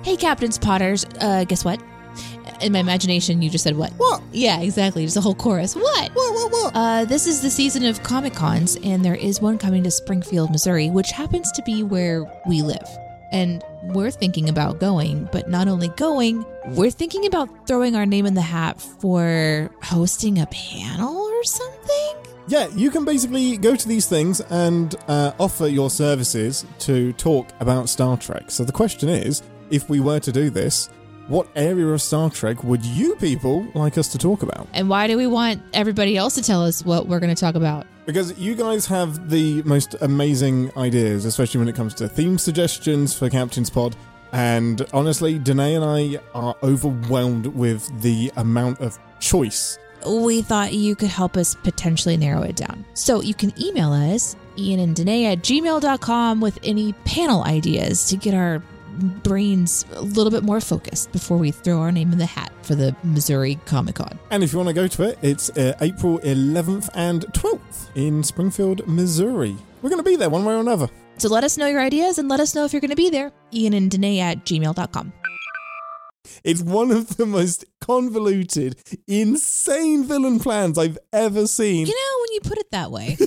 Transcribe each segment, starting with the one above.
Hey, Captain's Potters, guess what? In my imagination, you just said what? What? Yeah, exactly. Just a whole chorus. What? What? This is the season of Comic-Cons, and there is one coming to Springfield, Missouri, which happens to be where we live. And we're thinking about going, but not only going, we're thinking about throwing our name in the hat for hosting a panel or something? Yeah, you can basically go to these things and offer your services to talk about Star Trek. So the question is, if we were to do this, what area of Star Trek would you people like us to talk about? And why do we want everybody else to tell us what we're going to talk about? Because you guys have the most amazing ideas, especially when it comes to theme suggestions for Captain's Pod. And honestly, Danae and I are overwhelmed with the amount of choice. We thought you could help us potentially narrow it down. So you can email us, iananddanae@gmail.com, with any panel ideas to get our brains a little bit more focused before we throw our name in the hat for the Missouri Comic-Con. And if you want to go to it, it's April 11th and 12th in Springfield, Missouri. We're going to be there one way or another. So let us know your ideas and let us know if you're going to be there. iananddanae@gmail.com. It's one of the most convoluted, insane villain plans I've ever seen. You know, when you put it that way.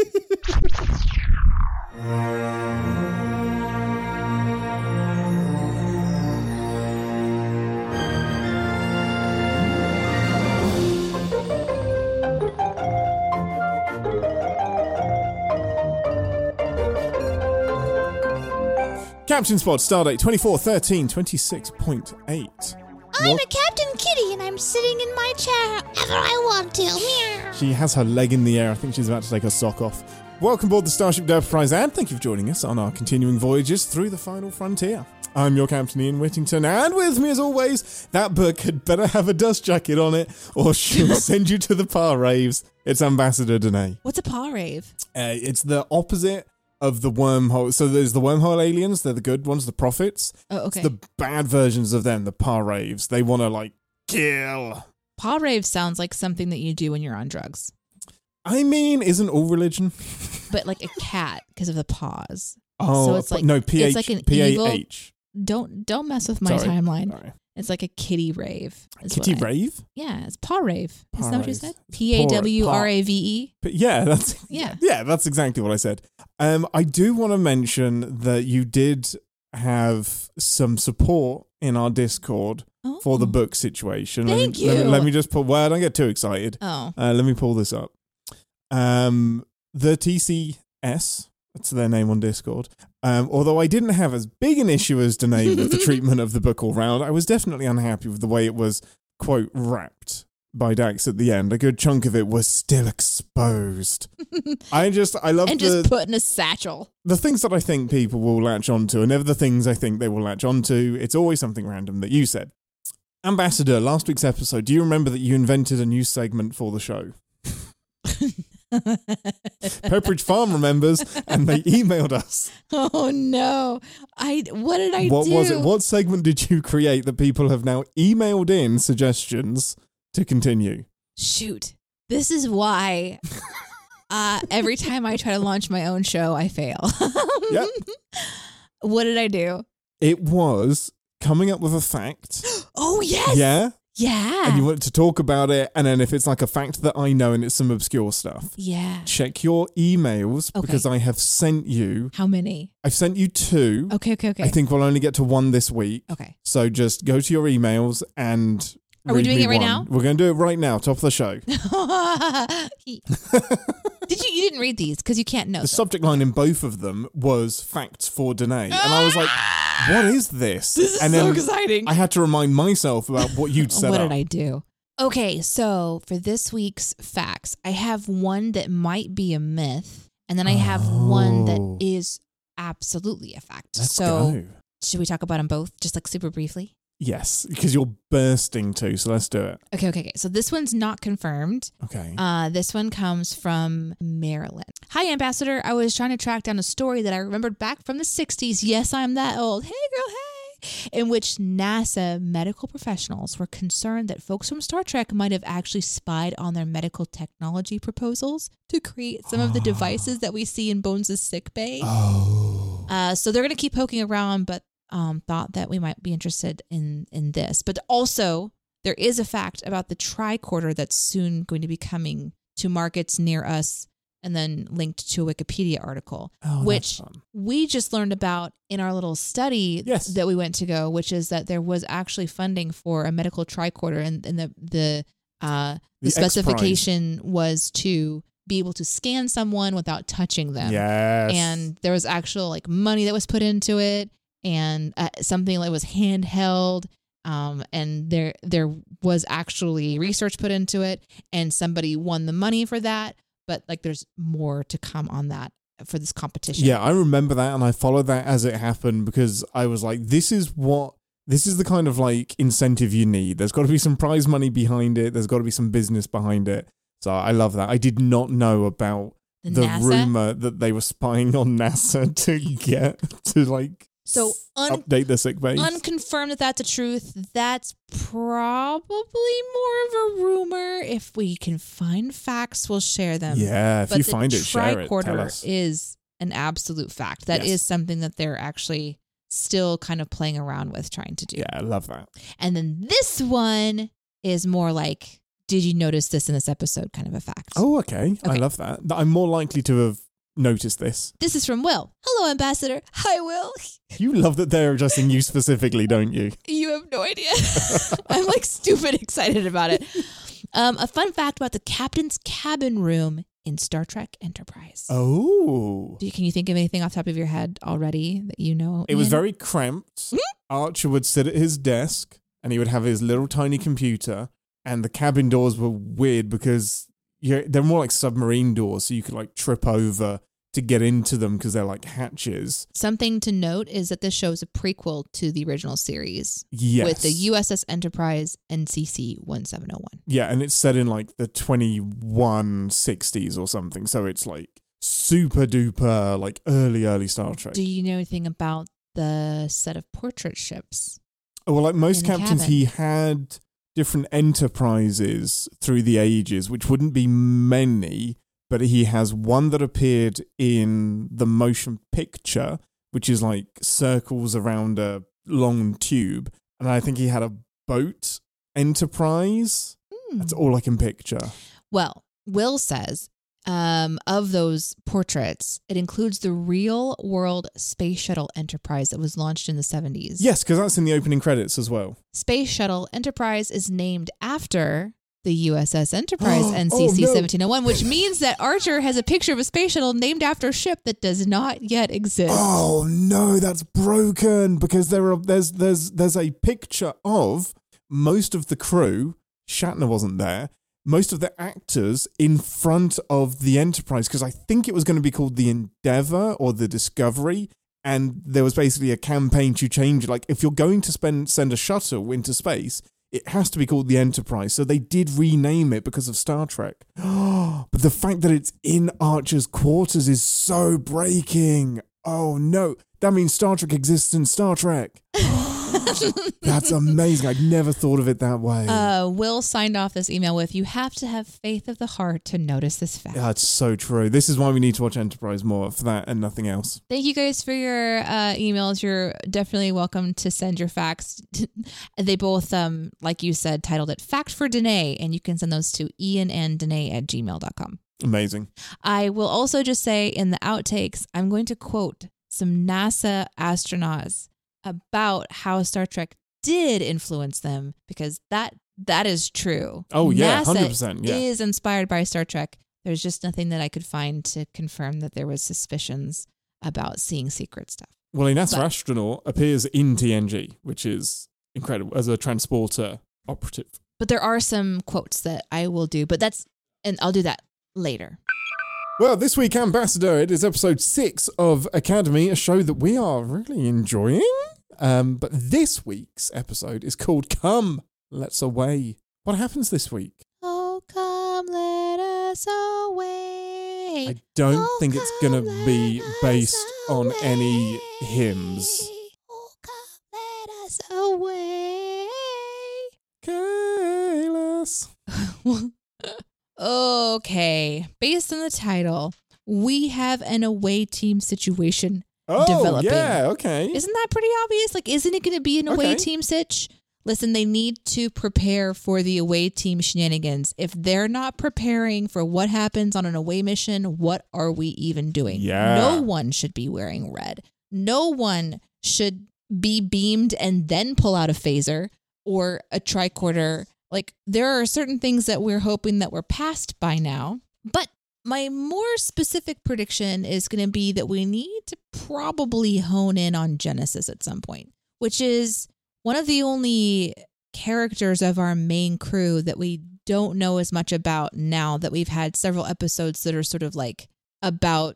Captain's Pod, Stardate 24/13/26.8. I'm a Captain Kitty, and I'm sitting in my chair however I want to. Meow. She has her leg in the air. I think she's about to take her sock off. Welcome aboard the Starship Enterprise, and thank you for joining us on our continuing voyages through the final frontier. I'm your Captain Ian Whittington, and with me as always, that book had better have a dust jacket on it, or she'll send you to the par raves. It's Ambassador Danae. What's a paw rave? It's the opposite of the wormhole. So there's the wormhole aliens, they're the good ones, the prophets. Oh, okay. It's the bad versions of them, the par raves. They want to, kill. Paw rave sounds like something that you do when you're on drugs. I mean, isn't all religion? But like a cat because of the paws. Oh, so it's like no, PH, it's like an PAH. Don't mess with my timeline. Sorry. It's like a kitty rave. Kitty rave? Yeah, it's paw rave. Paw Isn't that what you raves. said? PAWRAVE. But yeah, that's exactly what I said. I do want to mention that you did have some support in our Discord for the book situation. Thank you. Let me just pull. Well, don't get too excited. Oh. Let me pull this up. The TCS. That's their name on Discord. Although I didn't have as big an issue as Danae with the treatment of the book all round, I was definitely unhappy with the way it was, quote, wrapped by Dax at the end. A good chunk of it was still exposed. I love and just put in a satchel. The things that I think people will latch onto are never the things I think they will latch onto. It's always something random that you said. Ambassador, last week's episode, do you remember that you invented a new segment for the show? Pepperidge Farm remembers, and they emailed us. Oh no! What did I do? What was it? What segment did you create that people have now emailed in suggestions to continue? Shoot! This is why every time I try to launch my own show, I fail. Yep. What did I do? It was coming up with a fact. Oh yes. Yeah. Yeah. And you want to talk about it, and then if it's like a fact that I know and it's some obscure stuff. Yeah. Check your emails because I have sent you. How many? I've sent you 2. Okay. I think we'll only get to 1 this week. Okay. So just go to your emails and Are we doing it right now? We're going to do it right now, top of the show. You didn't read these because you can't know. The subject line in both of them was facts for Danae. And I was like, what is this? This is so exciting. I had to remind myself about what you'd set What up. did I do? Okay, so for this week's facts, I have one that might be a myth, and then I have one that is absolutely a fact. Let's so go. should we talk about them both, just like super briefly? Yes, because you're bursting too, so let's do it. Okay. So this one's not confirmed. Okay. This one comes from Maryland. Hi, Ambassador. I was trying to track down a story that I remembered back from the 60s. Yes, I'm that old. Hey, girl, hey. In which NASA medical professionals were concerned that folks from Star Trek might have actually spied on their medical technology proposals to create some of the devices that we see in Bones' sickbay. Oh. So they're going to keep poking around, but thought that we might be interested in this. But also, there is a fact about the tricorder that's soon going to be coming to markets near us, and then linked to a Wikipedia article, which we just learned about in our little study that we went to go, which is that there was actually funding for a medical tricorder, and the specification was to be able to scan someone without touching them. Yes. And there was actual like money that was put into it, and something that was handheld. And there was actually research put into it, and somebody won the money for that. But like, there's more to come on that for this competition. Yeah, I remember that, and I followed that as it happened, because I was like, this is the kind of like incentive you need. There's got to be some prize money behind it. There's got to be some business behind it. So I love that. I did not know about the rumor that they were spying on NASA to get to like update the sick base. Unconfirmed that that's the truth. That's probably more of a rumor. If we can find facts, we'll share them. Yeah, if you find it, share it. Tell us. The tricorder is an absolute fact. That is something that they're actually still kind of playing around with, trying to do. Yeah, I love that. And then this one is more like, did you notice this in this episode kind of a fact? Oh, okay. I love that. I'm more likely to have noticed this. This is from Will. Hello, Ambassador. Hi, Will. You love that they're addressing you specifically, don't you? You have no idea. I'm like stupid excited about it. A fun fact about the captain's cabin room in Star Trek Enterprise. Oh. Can you think of anything off the top of your head already that you know? It was very cramped. Archer would sit at his desk and he would have his little tiny computer, and the cabin doors were weird because they're more like submarine doors, so you could like trip over to get into them because they're like hatches. Something to note is that this show is a prequel to the original series. Yes. With the USS Enterprise NCC 1701. Yeah, and it's set in like the 2160s or something, so it's like super duper like early Star Trek. Do you know anything about the set of portrait ships? Oh, well, like most captains, he had different enterprises through the ages, which wouldn't be many, but he has one that appeared in the motion picture, which is like circles around a long tube. And I think he had a boat enterprise. That's all I can picture. Well, Will says, of those portraits, it includes the real world Space Shuttle Enterprise that was launched in the 70s. Yes, because that's in the opening credits as well. Space Shuttle Enterprise is named after the USS Enterprise NCC 1701, which means that Archer has a picture of a space shuttle named after a ship that does not yet exist. Oh no, that's broken, because there's a picture of most of the crew. Shatner wasn't there. Most of the actors in front of the Enterprise, because I think it was going to be called the Endeavour or the Discovery, and there was basically a campaign to change it. Like, if you're going to send a shuttle into space, it has to be called the Enterprise. So they did rename it because of Star Trek. But the fact that it's in Archer's quarters is so breaking. Oh no, that means Star Trek exists in Star Trek. That's amazing. I'd never thought of it that way. Will signed off this email with, you have to have faith of the heart to notice this fact. That's so true. This is why we need to watch Enterprise more, for that and nothing else. Thank you guys for your emails. You're definitely welcome to send your facts. They both, like you said, titled it Fact for Danae, and you can send those to iananddanae@gmail.com. Amazing. I will also just say in the outtakes, I'm going to quote some NASA astronauts about how Star Trek did influence them, because that is true. Oh yeah, NASA 100%. Yeah, is inspired by Star Trek. There's just nothing that I could find to confirm that there was suspicions about seeing secret stuff. Well, a NASA astronaut appears in TNG, which is incredible, as a transporter operative. But there are some quotes that I will do, and I'll do that later. Well, this week, Ambassador, it is episode 6 of Academy, a show that we are really enjoying. But this week's episode is called Come, Let's Away. What happens this week? Oh, come, let us away. I don't think it's going to be based on any hymns. Oh, come, let us away. Kayla's. Okay, based on the title, we have an away team situation developing. Yeah, okay. Isn't that pretty obvious? Like, isn't it going to be an away team sitch? Listen, they need to prepare for the away team shenanigans. If they're not preparing for what happens on an away mission, what are we even doing? Yeah. No one should be wearing red. No one should be beamed and then pull out a phaser or a tricorder. Like, there are certain things that we're hoping that we're past by now. But my more specific prediction is going to be that we need to probably hone in on Genesis at some point, which is one of the only characters of our main crew that we don't know as much about now that we've had several episodes that are sort of like about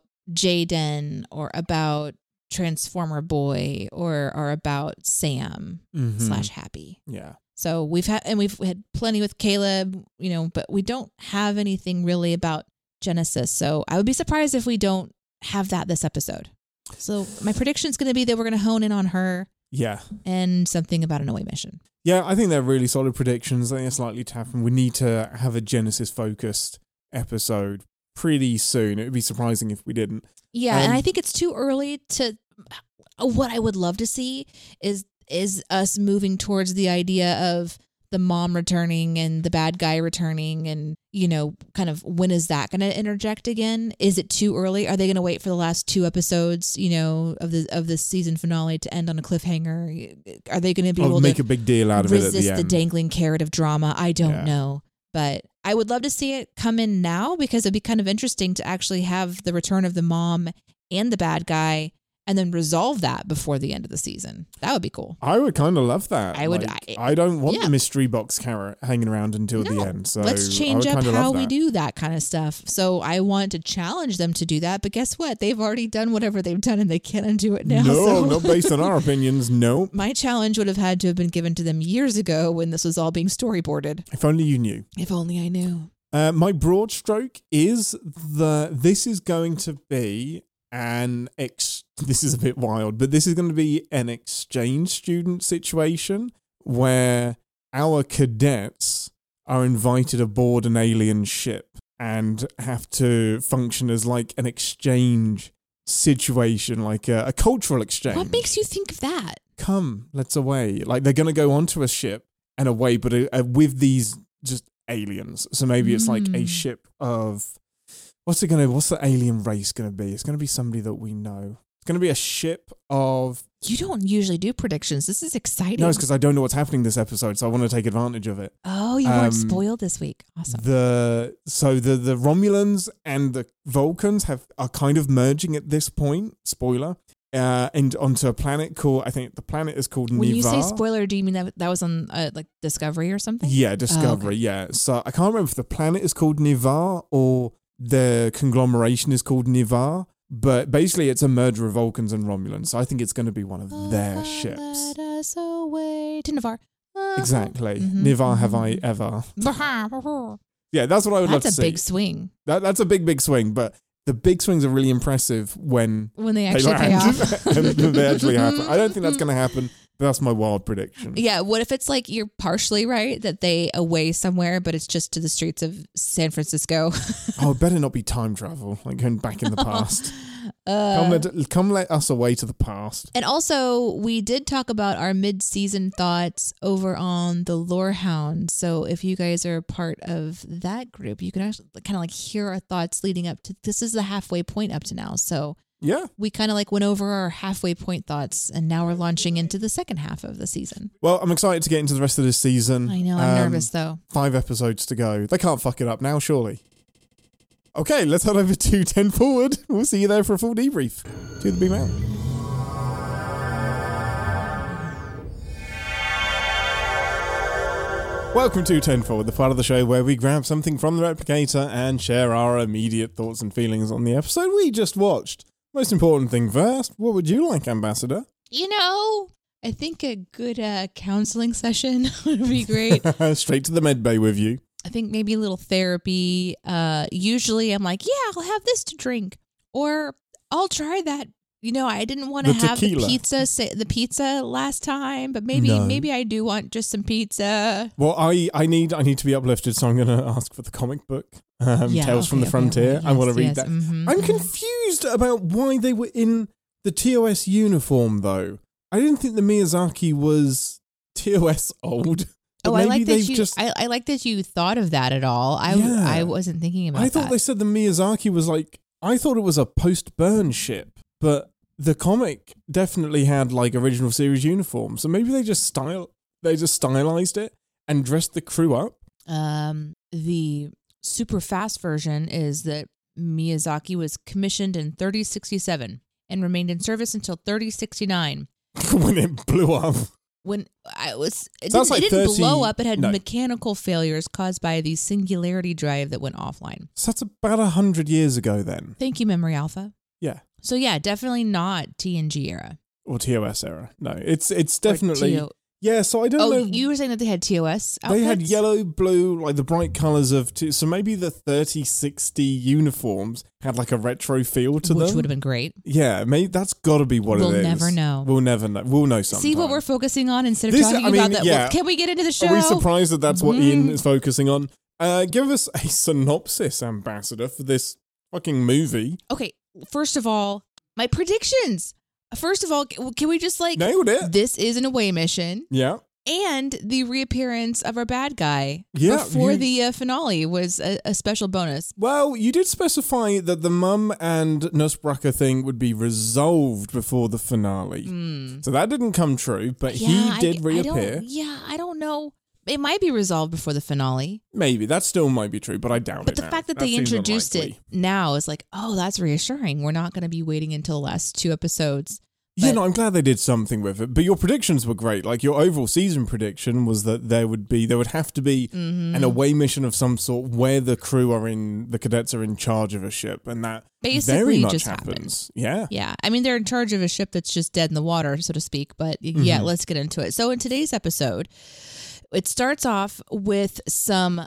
Jaden or about Transformer Boy or are about Sam / Happy. Yeah. So we've had plenty with Caleb, but we don't have anything really about Genesis. So I would be surprised if we don't have that this episode. So my prediction is going to be that we're going to hone in on her. Yeah. And something about an away mission. Yeah, I think they're really solid predictions. I think it's likely to happen. We need to have a Genesis-focused episode pretty soon. It would be surprising if we didn't. Yeah, and I think it's too early to... What I would love to see is us moving towards the idea of the mom returning and the bad guy returning and, kind of when is that going to interject again? Is it too early? Are they going to wait for the last 2 episodes, of the season finale to end on a cliffhanger? Are they going to be able to make a big deal out of it at the resist end? the dangling carrot of drama? I don't know. But I would love to see it come in now because it'd be kind of interesting to actually have the return of the mom and the bad guy and then resolve that before the end of the season. That would be cool. I would kind of love that. I would. I don't want the mystery box carrot hanging around until the end. So let's change up how we do that kind of stuff. So I want to challenge them to do that. But guess what? They've already done whatever they've done and they can't undo it now. No, not based on our opinions. No. My challenge would have had to have been given to them years ago when this was all being storyboarded. If only you knew. If only I knew. My broad stroke is this is going to be this is a bit wild, but this is going to be an exchange student situation where our cadets are invited aboard an alien ship and have to function as like an exchange situation, like a cultural exchange. What makes you think of that? Come, let's away. Like they're going to go onto a ship and away, but with these just aliens. So maybe it's like a ship of... What's the alien race going to be? It's going to be somebody that we know. It's going to be a ship of... You don't usually do predictions. This is exciting. No, it's because I don't know what's happening this episode, so I want to take advantage of it. Oh, you weren't spoiled this week. Awesome. The Romulans and the Vulcans are kind of merging at this point. Spoiler. And onto a planet called... I think the planet is called Ni'Var. When you say spoiler, do you mean that was on like Discovery or something? Yeah, Discovery, yeah. So I can't remember if the planet is called Ni'Var or... The conglomeration is called Ni'Var, but basically it's a merger of Vulcans and Romulans. So I think it's going to be one of their ships. Let us away to Ni'Var. Exactly. Ni'Var have I ever. Yeah, that's what I would love to see. That's a big swing. That's a big swing, but the big swings are really impressive when they actually pay off. and they actually happen. I don't think that's going to happen. That's my wild prediction. Yeah, what if it's like you're partially right that they away somewhere, but it's just to the streets of San Francisco? Oh, it better not be time travel, like going back in the past. Come let us away to the past. And also, we did talk about our mid-season thoughts over on the Lorehound. So if you guys are a part of that group, you can actually kind of like hear our thoughts leading up to... This is the halfway point up to now, so... Yeah. We kind of like went over our halfway point thoughts, and now we're launching into the second half of the season. Well, I'm excited to get into the rest of this season. I know, I'm nervous though. 5 episodes to go. They can't fuck it up now, surely. Okay, let's head over to 10 Forward. We'll see you there for a full debrief. To the beam out. Welcome to 10 Forward, the part of the show where we grab something from the Replicator and share our immediate thoughts and feelings on the episode we just watched. Most important thing first, what would you like, Ambassador? I think a good counseling session would be great. Straight to the med bay with you. I think maybe a little therapy. Usually I'm like, yeah, I'll have this to drink. Or I'll try that. I didn't want to have the pizza last time, but maybe I do want just some pizza. Well, I need to be uplifted, so I'm going to ask for the comic book, Tales from the Frontier. I want to read that. Mm-hmm, I'm confused about why they were in The TOS uniform, though. I didn't think the Miyazaki was TOS old. Oh, I like that you. I like that you thought of that at all. I wasn't thinking about that. I thought they said the Miyazaki was like. I thought it was a post-burn ship, but the comic definitely had like original series uniforms. So maybe they just stylized it and dressed the crew up. The super fast version is that Miyazaki was commissioned in 3067 and remained in service until 3069. When it blew up. It didn't blow up. It had mechanical failures caused by the singularity drive that went offline. So that's about 100 years ago then. Thank you, Memory Alpha. Yeah. So yeah, definitely not TNG era. Or TOS era. No, it's definitely... Yeah, so I don't know. You were saying that they had TOS outfits? They had yellow, blue, like the bright colours of... So maybe the 3060 uniforms had like a retro feel to them. Which would have been great. Yeah, maybe that's got to be what it is. We'll never know. We'll never know. We'll know sometime. See what we're focusing on instead of talking about that. Yeah. Well, can we get into the show? Are we surprised that that's what Ian is focusing on? Give us a synopsis, Ambassador, for this fucking movie. Okay, first of all, my predictions. First of all, can we just like... Nailed it. This is an away mission. Yeah. And the reappearance of our bad guy before the finale was a special bonus. Well, you did specify that the mum and Nusbraka thing would be resolved before the finale. So that didn't come true, but he did reappear. I don't know. It might be resolved before the finale. Maybe. That still might be true, but I doubt it. But the fact that they introduced it now is like, oh, that's reassuring. We're not going to be waiting until the last 2 episodes. Yeah, no, I'm glad they did something with it. But your predictions were great. Like your overall season prediction was that there would have to be an away mission of some sort where the cadets are in charge of a ship, and that basically very much just happens. Yeah. Yeah. I mean, they're in charge of a ship that's just dead in the water, so to speak. But yeah, let's get into it. So in today's episode, it starts off with some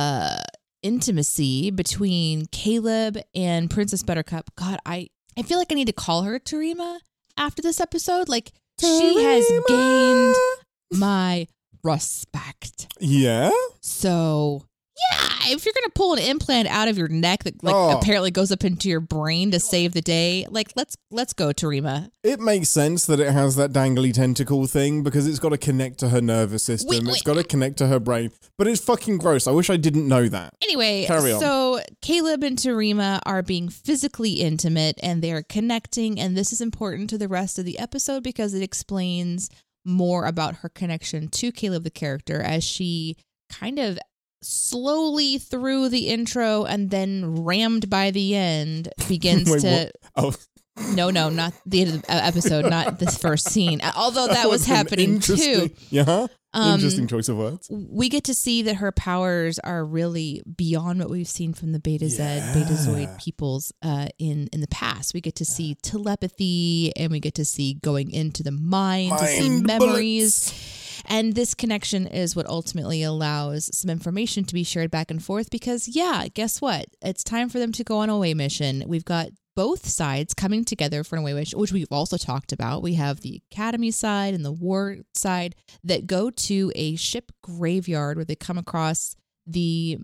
intimacy between Caleb and Princess Buttercup. God, I feel like I need to call her Tarima after this episode. Like, she has gained my respect. Yeah? So, yeah, if you're going to pull an implant out of your neck that apparently goes up into your brain to save the day, like, let's go, Tarima. It makes sense that it has that dangly tentacle thing because it's got to connect to her nervous system. It's got to connect to her brain. But it's fucking gross. I wish I didn't know that. Anyway, carry on. So Caleb and Tarima are being physically intimate and they're connecting. And this is important to the rest of the episode because it explains more about her connection to Caleb, the character, as she kind of slowly through the intro and then rammed by the end begins to... What? Oh. No, not the end of the episode, not this first scene. Although that was happening too. Yeah, interesting choice of words. We get to see that her powers are really beyond what we've seen from the Betazoid peoples in the past. We get to see telepathy, and we get to see going into the mind to see memories. Bullets. And this connection is what ultimately allows some information to be shared back and forth because, yeah, guess what? It's time for them to go on a away mission. We've got both sides coming together for an away mission, which we've also talked about. We have the Academy side and the War side that go to a ship graveyard where they come across the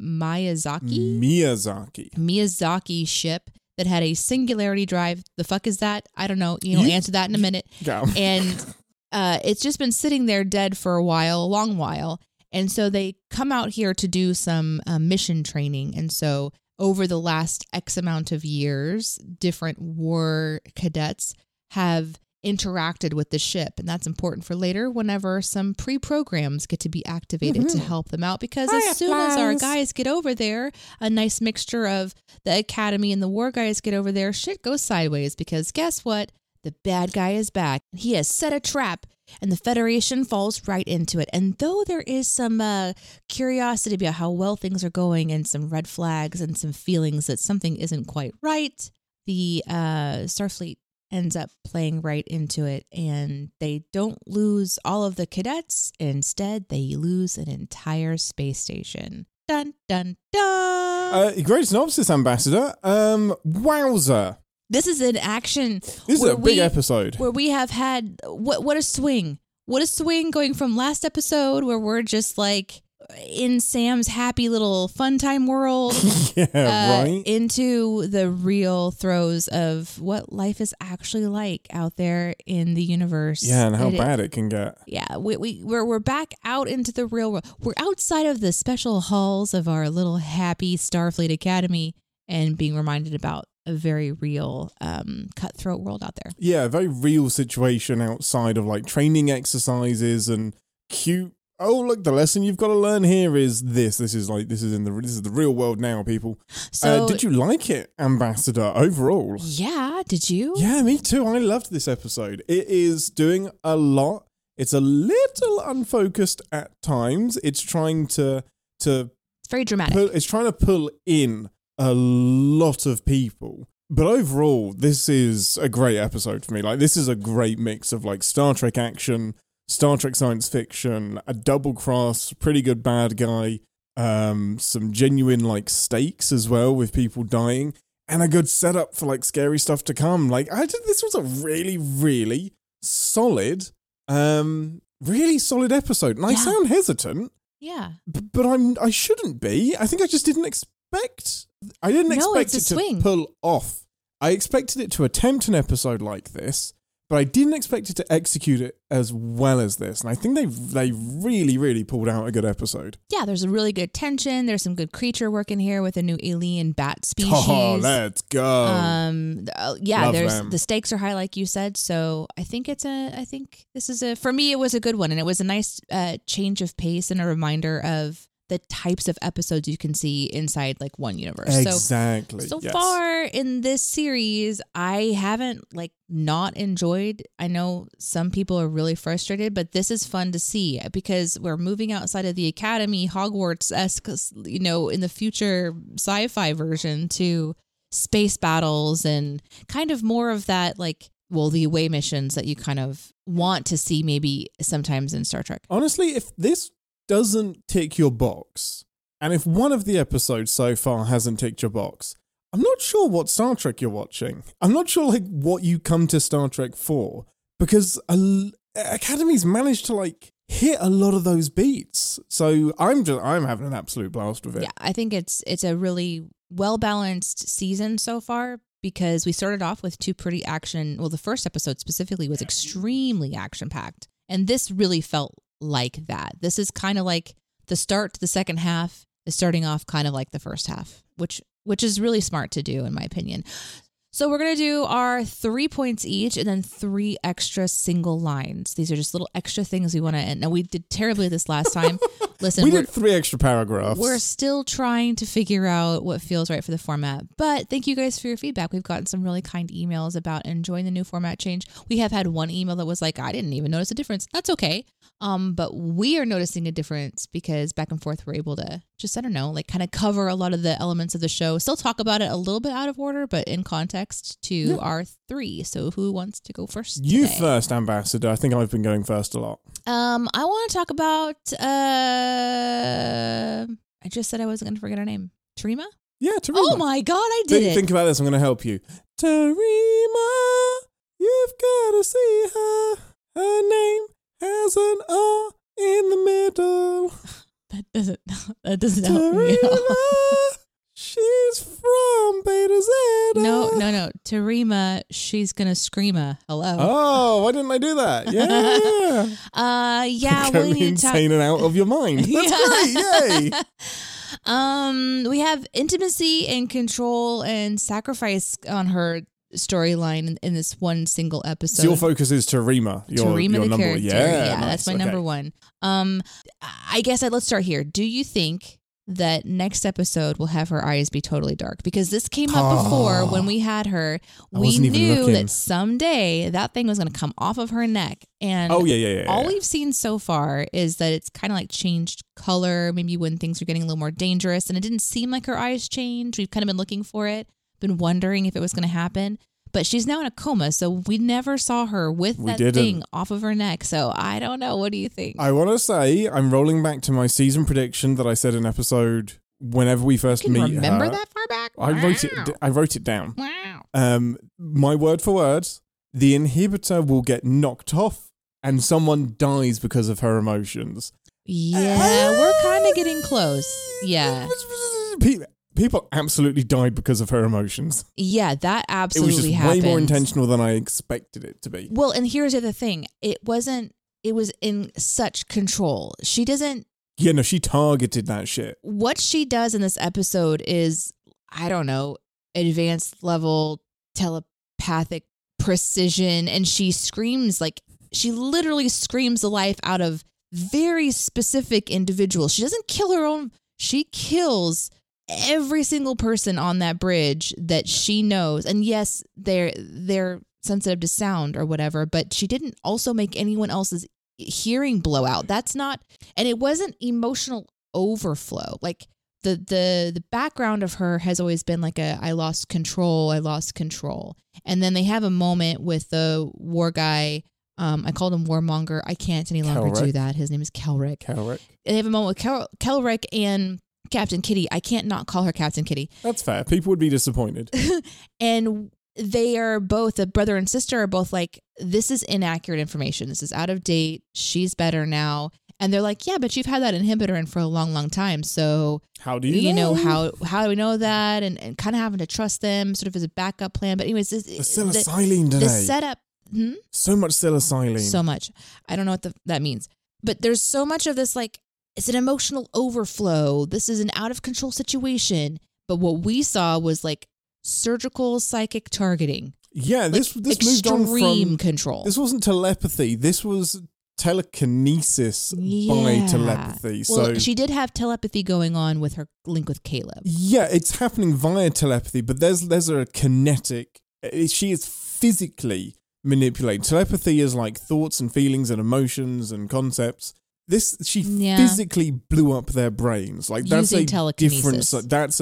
Miyazaki ship that had a singularity drive. The fuck is that? I don't know. You'll answer that in a minute. Go. And it's just been sitting there dead for a long while. And so they come out here to do some mission training. And so over the last X amount of years, different war cadets have interacted with the ship. And that's important for later whenever some pre-programs get to be activated to help them out. Because as soon as our guys get over there, a nice mixture of the Academy and the war guys get over there, shit goes sideways. Because guess what? The bad guy is back. He has set a trap, and the Federation falls right into it. And though there is some curiosity about how well things are going and some red flags and some feelings that something isn't quite right, the Starfleet ends up playing right into it. And they don't lose all of the cadets. Instead, they lose an entire space station. Dun, dun, dun. Great synopsis, Ambassador. Wowza. This is an action. This is a big episode. Where we have had, what a swing. What a swing going from last episode where we're just like in Sam's happy little fun time world right? into the real throes of what life is actually like out there in the universe. Yeah, and how bad it can get. Yeah, we're back out into the real world. We're outside of the special halls of our little happy Starfleet Academy and being reminded about a very real cutthroat world out there. Yeah, a very real situation outside of like training exercises and cute. Oh, look, the lesson you've got to learn here is this. This is the real world now, people. So, did you like it, Ambassador, overall? Yeah, did you? Yeah, me too. I loved this episode. It is doing a lot. It's a little unfocused at times. It's trying to very dramatic. it's trying to pull in a lot of people. But overall, this is a great episode for me. Like, this is a great mix of like Star Trek action, Star Trek science fiction, a double cross, pretty good bad guy, some genuine like stakes as well with people dying, and a good setup for like scary stuff to come. Like, this was a really, really solid episode. And I sound hesitant. Yeah. But I shouldn't be. I think I just didn't expect it to pull off. I expected it to attempt an episode like this, but I didn't expect it to execute it as well as this. And I think they really, really pulled out a good episode. Yeah, there's a really good tension. There's some good creature work in here with a new alien bat species. Oh, let's go. The stakes are high, like you said. So I think for me, it was a good one. And it was a nice change of pace and a reminder of the types of episodes you can see inside like one universe. Exactly. So far in this series, I haven't not enjoyed. I know some people are really frustrated, but this is fun to see because we're moving outside of the Academy, Hogwarts-esque, in the future sci-fi version to space battles and kind of more of that the away missions that you kind of want to see maybe sometimes in Star Trek. Honestly, if this doesn't tick your box, and if one of the episodes so far hasn't ticked your box, I'm not sure what Star Trek you're watching. I'm not sure what you come to Star Trek for, because Academy's managed to hit a lot of those beats. So I'm having an absolute blast with it. Yeah, I think it's a really well-balanced season so far because we started off with two pretty the first episode specifically was extremely action-packed, and this really felt like that. This is kind of like the start to the second half is starting off kind of like the first half, which is really smart to do in my opinion. So we're going to do our 3 points each and then 3 extra single lines. These are just little extra things we want to end. Now, we did terribly this last time. Listen, we did 3 extra paragraphs. We're still trying to figure out what feels right for the format. But thank you guys for your feedback. We've gotten some really kind emails about enjoying the new format change. We have had one email that was like, I didn't even notice a difference. That's okay. But we are noticing a difference because back and forth we're able to just, I don't know, kind of cover a lot of the elements of the show. Still talk about it a little bit out of order, but in context to our 3. So who wants to go first today? You first, Ambassador. I think I've been going first a lot. I want to talk about, I just said I wasn't going to forget her name. Terima? Yeah, Terima. Oh my God, I did it. Think about this. I'm going to help you. Terima, you've got to see her. Her name has an R in the middle. That doesn't help me at all. She's from Beta Zeta. No. Terima, she's gonna scream a hello. Oh, why didn't I do that? Yeah. Yeah. Going insane and out of your mind. That's great. Yay. We have intimacy and control and sacrifice on her storyline in this one single episode. So your focus is Terima. Terima the number character. Yeah, nice. That's my number 1. I guess let's start here. Do you think that next episode will have her eyes be totally dark? Because this came up before when we had her. We knew that someday that thing was going to come off of her neck. And all we've seen so far is that it's kind of changed color, maybe when things are getting a little more dangerous. And it didn't seem like her eyes changed. We've kind of been looking for it, been wondering if it was going to happen. But she's now in a coma, so we never saw her with that thing off of her neck. So I don't know. What do you think? I want to say I'm rolling back to my season prediction that I said in episode whenever we first meet her. Remember that far back? I wrote it down. Wow. My word for word, the inhibitor will get knocked off and someone dies because of her emotions. Yeah, we're kind of getting close. Yeah. People absolutely died because of her emotions. Yeah, that absolutely It was just happened. way more intentional than I expected it to be. Well, and here's the other thing. It was in such control. She doesn't. Yeah, no, she targeted that shit. What she does in this episode is, I don't know, advanced level telepathic precision. And she screams she literally screams the life out of very specific individuals. She doesn't kill her own. She kills every single person on that bridge that she knows. And yes, they're sensitive to sound or whatever, but she didn't also make anyone else's hearing blow out. That's not, and it wasn't emotional overflow. Like the background of her has always been like I lost control. And then they have a moment with the war guy. I called him Warmonger. I can't any longer do that. His name is Kelrick. And they have a moment with Kelrick and Captain Kitty. I can't not call her Captain Kitty. That's fair. People would be disappointed. And they are both, a brother and sister are both like, this is inaccurate information. This is out of date. She's better now. And they're like, yeah, but you've had that inhibitor in for a long, long time. So how do you know? How do we know that? And kind of having to trust them sort of as a backup plan. But anyways, the psilocybin today. The setup. So much psilocybin. So much. I don't know what that means. But there's so much of this, like, it's an emotional overflow. This is an out of control situation. But what we saw was like surgical psychic targeting. Yeah, this moved on from extreme control. This wasn't telepathy. This was telekinesis by telepathy. Well, so she did have telepathy going on with her link with Caleb. Yeah, it's happening via telepathy, but there's a kinetic. She is physically manipulated. Telepathy is like thoughts and feelings and emotions and concepts. She physically blew up their brains. Like that's using a telekinesis. different. That's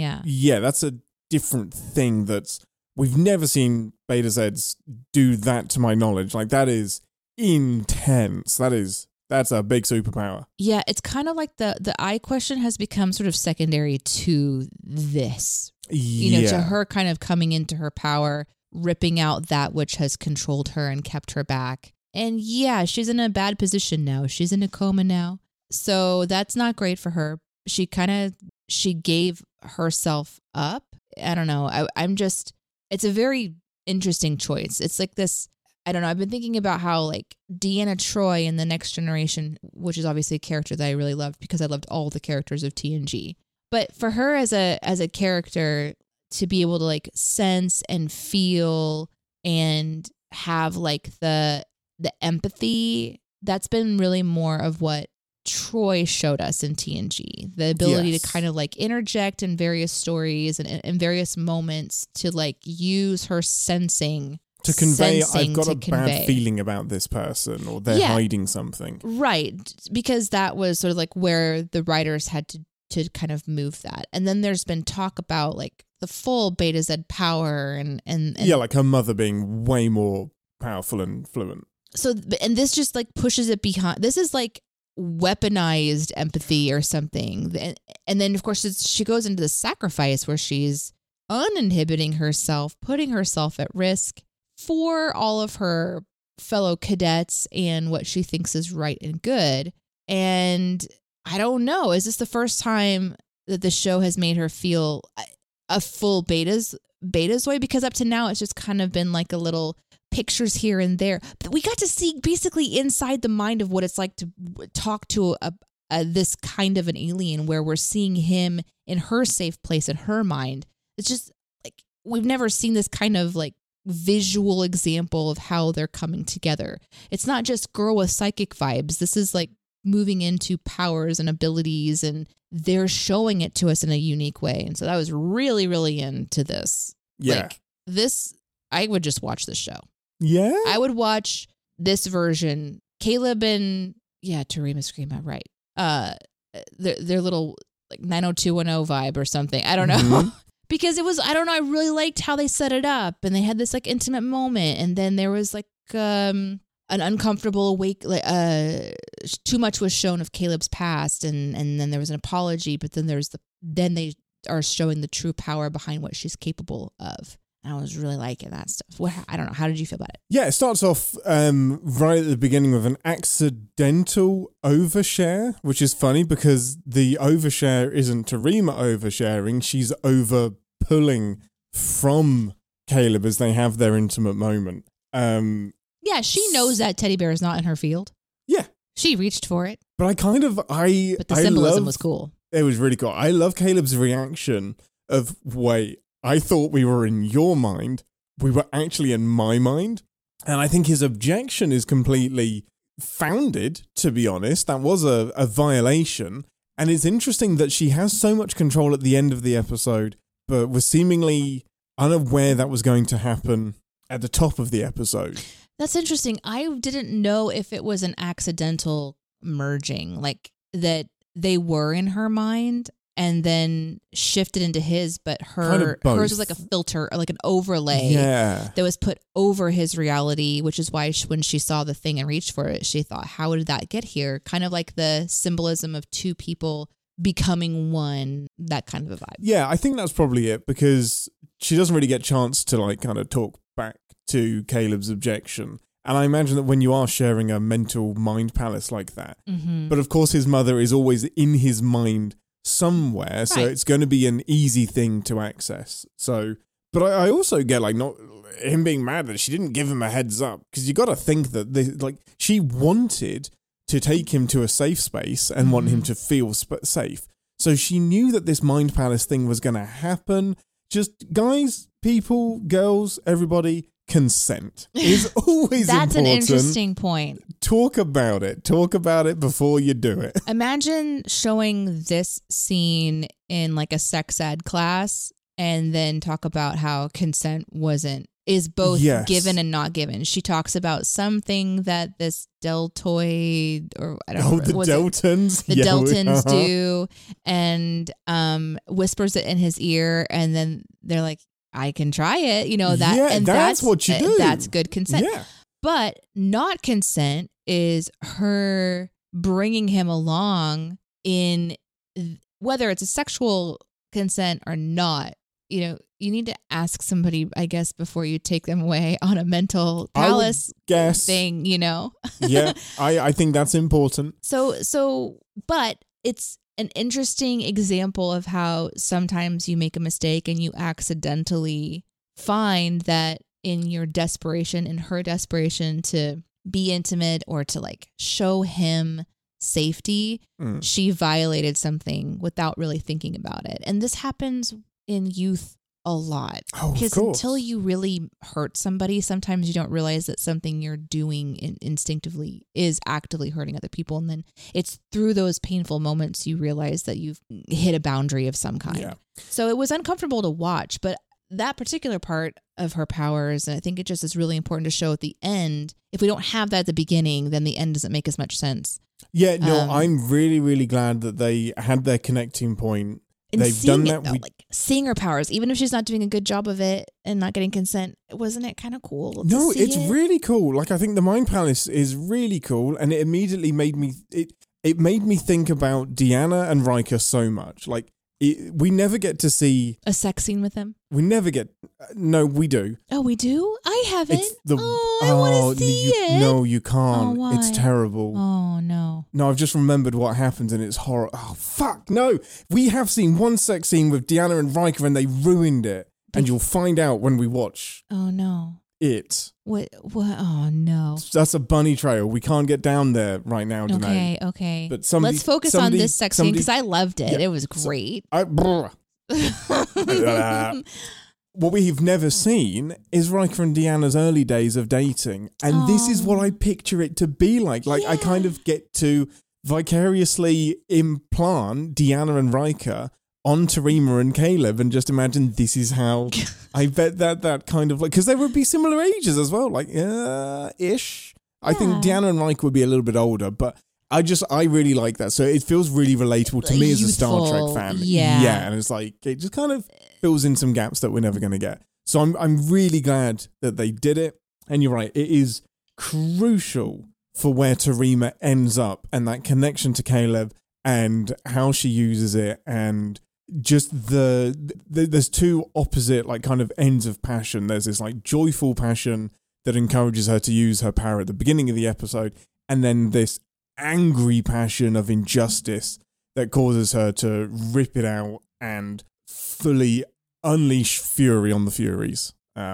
a different thing we've never seen Beta Zeds do that to my knowledge. Like that is intense. That's a big superpower. Yeah, it's kind of like the eye question has become sort of secondary to this. To her kind of coming into her power, ripping out that which has controlled her and kept her back. And yeah, she's in a bad position now. She's in a coma now. So that's not great for her. She gave herself up. I don't know. It's a very interesting choice. It's like this, I don't know. I've been thinking about how like Deanna Troi in The Next Generation, which is obviously a character that I really loved because I loved all the characters of TNG. But for her as a character to be able to like sense and feel and have like the empathy, that's been really more of what Troi showed us in TNG. The ability to kind of like interject in various stories and in various moments to like use her sensing to convey, I've got a bad feeling about this person or they're hiding something. Right. Because that was sort of like where the writers had to kind of move that. And then there's been talk about like the full Beta Z power and like her mother being way more powerful and fluent. So, and this just like pushes it behind. This is like weaponized empathy or something. And then of course she goes into the sacrifice where she's uninhibiting herself, putting herself at risk for all of her fellow cadets and what she thinks is right and good. And I don't know, is this the first time that the show has made her feel a full beta's way? Because up to now it's just kind of been like a little pictures here and there. But we got to see basically inside the mind of what it's like to talk to this kind of an alien, where we're seeing him in her safe place in her mind. It's just like we've never seen this kind of like visual example of how they're coming together. It's not just girl with psychic vibes. This is like moving into powers and abilities, and they're showing it to us in a unique way. And so I was really, really into this. Yeah. Like this, I would just watch this show. Yeah? I would watch this version. Caleb and, Tarima Screama, right. Their little like 90210 vibe or something. I don't know. Mm-hmm. Because it was, I don't know, I really liked how they set it up. And they had this like intimate moment. And then there was like an uncomfortable too much was shown of Caleb's past. And then there was an apology. But then then they are showing the true power behind what she's capable of. I was really liking that stuff. I don't know. How did you feel about it? Yeah, it starts off right at the beginning with an accidental overshare, which is funny because the overshare isn't Tareema oversharing. She's over pulling from Caleb as they have their intimate moment. Yeah, she knows that teddy bear is not in her field. Yeah. She reached for it. But but the symbolism was cool. It was really cool. I love Caleb's reaction of, wait, I thought we were in your mind. We were actually in my mind. And I think his objection is completely founded, to be honest. That was a violation. And it's interesting that she has so much control at the end of the episode, but was seemingly unaware that was going to happen at the top of the episode. That's interesting. I didn't know if it was an accidental merging, like that they were in her mind and then shifted into his, but hers was like a filter or like an overlay that was put over his reality, which is why when she saw the thing and reached for it, she thought, how did that get here? Kind of like the symbolism of two people becoming one, that kind of a vibe. Yeah, I think that's probably it, because she doesn't really get a chance to like kind of talk back to Caleb's objection. And I imagine that when you are sharing a mental mind palace like that, but of course his mother is always in his mind somewhere, so it's going to be an easy thing to access. So, but I also get like not him being mad that she didn't give him a heads up, because you got to think that she wanted to take him to a safe space and want him to feel safe. So she knew that this mind palace thing was going to happen. Just guys, people, girls, everybody, consent is always That's important. An interesting point. Talk about it. Talk about it before you do it. Imagine showing this scene in like a sex ed class and then talk about how consent is both given and not given. She talks about something that this deltoid, or I don't know. The Deltons. The Deltons do, and whispers it in his ear, and then they're like, I can try it, that. Yeah, and that's what you do. That's good consent. Yeah. But not consent is her bringing him along in whether it's a sexual consent or not. You need to ask somebody, I guess, before you take them away on a mental palace thing, Yeah, I think that's important. But it's an interesting example of how sometimes you make a mistake and you accidentally find that in your desperation, in her desperation to be intimate or to like show him safety, she violated something without really thinking about it. And this happens in youth a lot. Because until you really hurt somebody, sometimes you don't realize that something you're doing instinctively is actively hurting other people. And then it's through those painful moments you realize that you've hit a boundary of some kind. Yeah. So it was uncomfortable to watch, but that particular part of her powers, and I think it just is really important to show at the end. If we don't have that at the beginning, then the end doesn't make as much sense. Yeah, no, I'm really, really glad that they had their connecting point. They've done that. Like seeing her powers, even if she's not doing a good job of it and not getting consent, wasn't it kind of cool? No, it's really cool. Like I think the Mind Palace is really cool, and it immediately made me it made me think about Deanna and Riker so much. Like we never get to see a sex scene with them. We never get. No, we do. Oh, we do. I haven't. I want to see it. No, you can't. Oh, why? It's terrible. Oh no. No, I've just remembered what happens, and it's horror. Oh fuck! No, we have seen one sex scene with Deanna and Riker, and they ruined it. And you'll find out when we watch. Oh no. It. What? Oh no. That's a bunny trail. We can't get down there right now, Danae. Okay. But let's focus on this sex scene because I loved it. Yeah, it was great. What we've never seen is Riker and Deanna's early days of dating. And this is what I picture it to be like. Like, I kind of get to vicariously implant Deanna and Riker on Tareema and Caleb and just imagine this is how I bet that kind of like, because they would be similar ages as well, like, ish. I think Deanna and Riker would be a little bit older, but I really like that. So it feels really relatable to me as a Star Trek fan. Yeah. And it's like, it just kind of fills in some gaps that we're never going to get. So I'm really glad that they did it. And you're right, it is crucial for where Tareema ends up and that connection to Caleb and how she uses it. And just there's two opposite like kind of ends of passion. There's this like joyful passion that encourages her to use her power at the beginning of the episode, and then this angry passion of injustice that causes her to rip it out and fully unleash fury on the Furies. I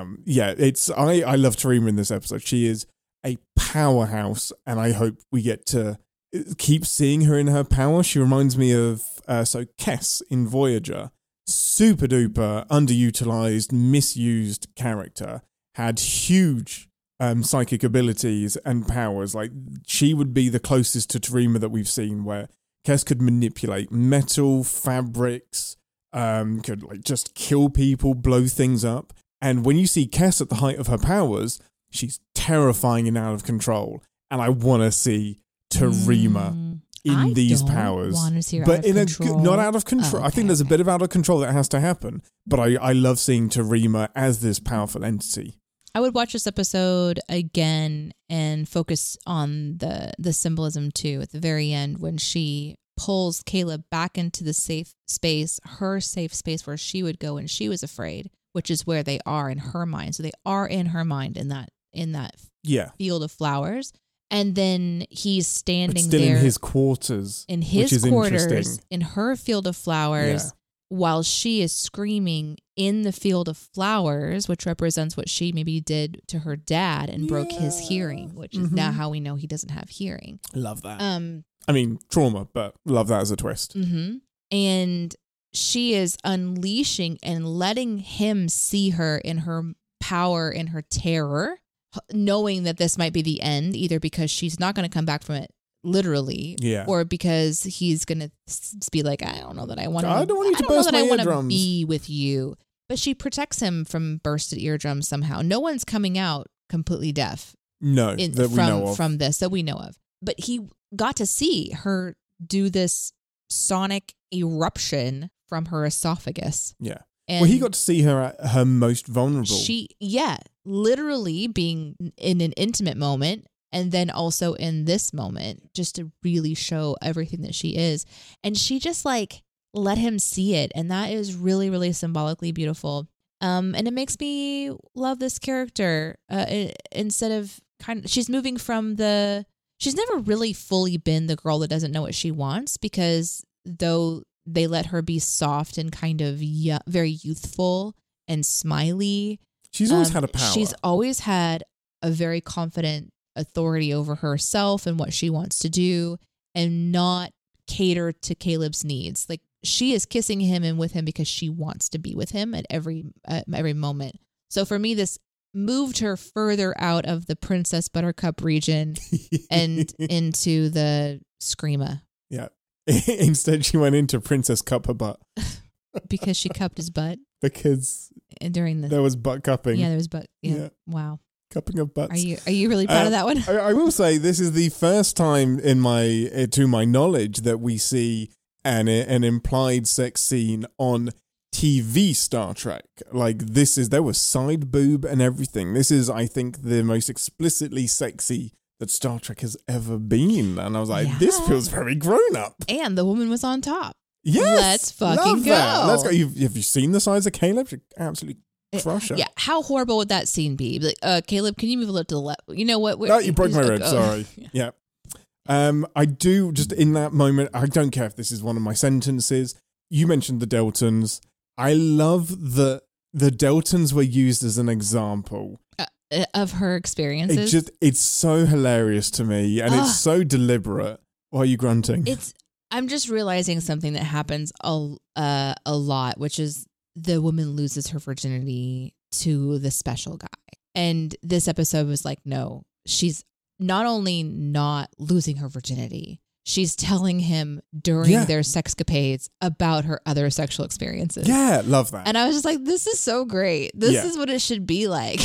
love Terima in this episode. She is a powerhouse, and I hope we get to keep seeing her in her power. She reminds me of Kes in Voyager. Super duper underutilized, misused character. Had huge psychic abilities and powers. Like, she would be the closest to Terima that we've seen, where Kes could manipulate metal, fabrics, could like just kill people, blow things up. And when you see Kes at the height of her powers, she's terrifying and out of control. And I want to see Terima in these powers. Want to see her but out of in control. not out of control. I think there's a bit of out of control that has to happen. But I love seeing Terima as this powerful entity. I would watch this episode again and focus on the symbolism too at the very end when she pulls Caleb back into the safe space, her safe space where she would go when she was afraid, which is where they are in her mind. So they are in her mind in that field of flowers. And then he's standing still there in his quarters. In his which is quarters, interesting. in her field of flowers, while she is screaming in the field of flowers, which represents what she maybe did to her dad and broke his hearing, which is now how we know he doesn't have hearing. Love that. I mean, trauma, but love that as a twist. Mm-hmm. And she is unleashing and letting him see her in her power, in her terror, knowing that this might be the end, either because she's not going to come back from it literally, or because he's going to be like, I don't know that I want to. I don't want you to burst my eardrums. Be with you. But she protects him from bursted eardrums somehow. No one's coming out completely deaf. No, that we know of. From this that we know of. But he got to see her do this sonic eruption from her esophagus. Yeah. And well, he got to see her at her most vulnerable. Literally being in an intimate moment, and then also in this moment, just to really show everything that she is. And she just like let him see it. And that is really, really symbolically beautiful. And it makes me love this character. Instead of she's moving from she's never really fully been the girl that doesn't know what she wants, because though they let her be soft and kind of very youthful and smiley, she's always had a power. She's always had a very confident authority over herself and what she wants to do, and not cater to Caleb's needs. Like, she is kissing him and with him because she wants to be with him at every moment. So for me, this moved her further out of the Princess Buttercup region and into the Screama. Yeah. Instead, she went into Princess Cup Her Butt. Because she cupped his butt. Because there was butt cupping. Yeah, there was butt. Yeah. Wow. Cupping of butts. Are you really proud of that one? I will say this is the first time to my knowledge that we see an implied sex scene on TV Star Trek. Like, there was side boob and everything. This is, I think, the most explicitly sexy that Star Trek has ever been. And I was like, this feels very grown up. And the woman was on top. Yes. Let's fucking go. Let's go. Have you seen the size of Caleb? She absolutely crush her. Yeah. How horrible would that scene be? Like, Caleb, can you move a little to the left? You know what? No, you broke my rib. Sorry. Yeah. I do, just in that moment, I don't care if this is one of my sentences. You mentioned the Deltons. I love that the Deltons were used as an example of her experiences. It's so hilarious to me, and it's so deliberate. Why are you grunting? I'm just realizing something that happens a lot, which is the woman loses her virginity to the special guy. And this episode was like, no, she's not only not losing her virginity, she's telling him during their sexcapades about her other sexual experiences. Yeah, love that. And I was just like, this is so great. This is what it should be like.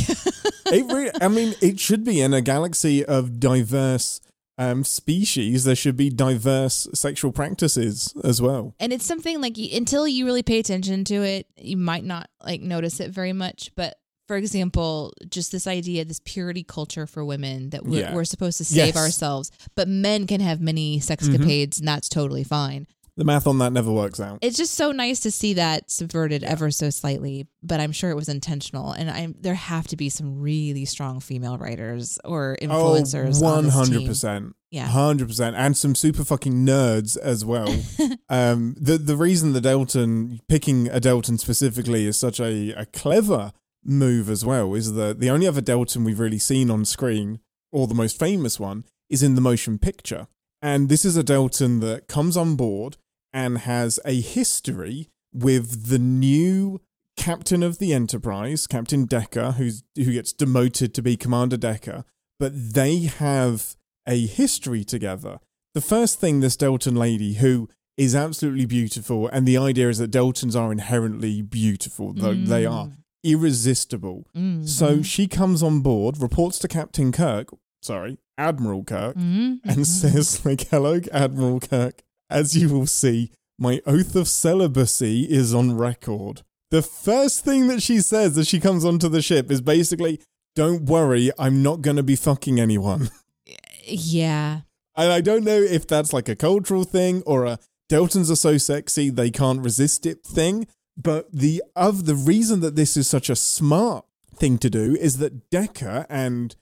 It should be in a galaxy of diverse species. There should be diverse sexual practices as well. And it's something like, until you really pay attention to it, you might not like notice it very much. But for example, just this idea, this purity culture for women that we're supposed to save ourselves, but men can have many sexcapades and that's totally fine. The math on that never works out. It's just so nice to see that subverted ever so slightly, but I'm sure it was intentional. And there have to be some really strong female writers or influencers. 100%. Yeah. 100%. And some super fucking nerds as well. The reason picking a Delton specifically is such a clever move as well is that the only other Delton we've really seen on screen, or the most famous one, is in the motion picture. And this is a Delton that comes on board and has a history with the new captain of the Enterprise, Captain Decker, who gets demoted to be Commander Decker. But they have a history together. The first thing, this Delton lady, who is absolutely beautiful, and the idea is that Deltons are inherently beautiful, though they are irresistible. Mm-hmm. So she comes on board, reports to Admiral Kirk, and says, like, hello, Admiral Kirk. As you will see, my oath of celibacy is on record. The first thing that she says as she comes onto the ship is basically, don't worry, I'm not going to be fucking anyone. Yeah. And I don't know if that's like a cultural thing or a Deltons are so sexy they can't resist it thing. But the reason that this is such a smart thing to do is that Decker and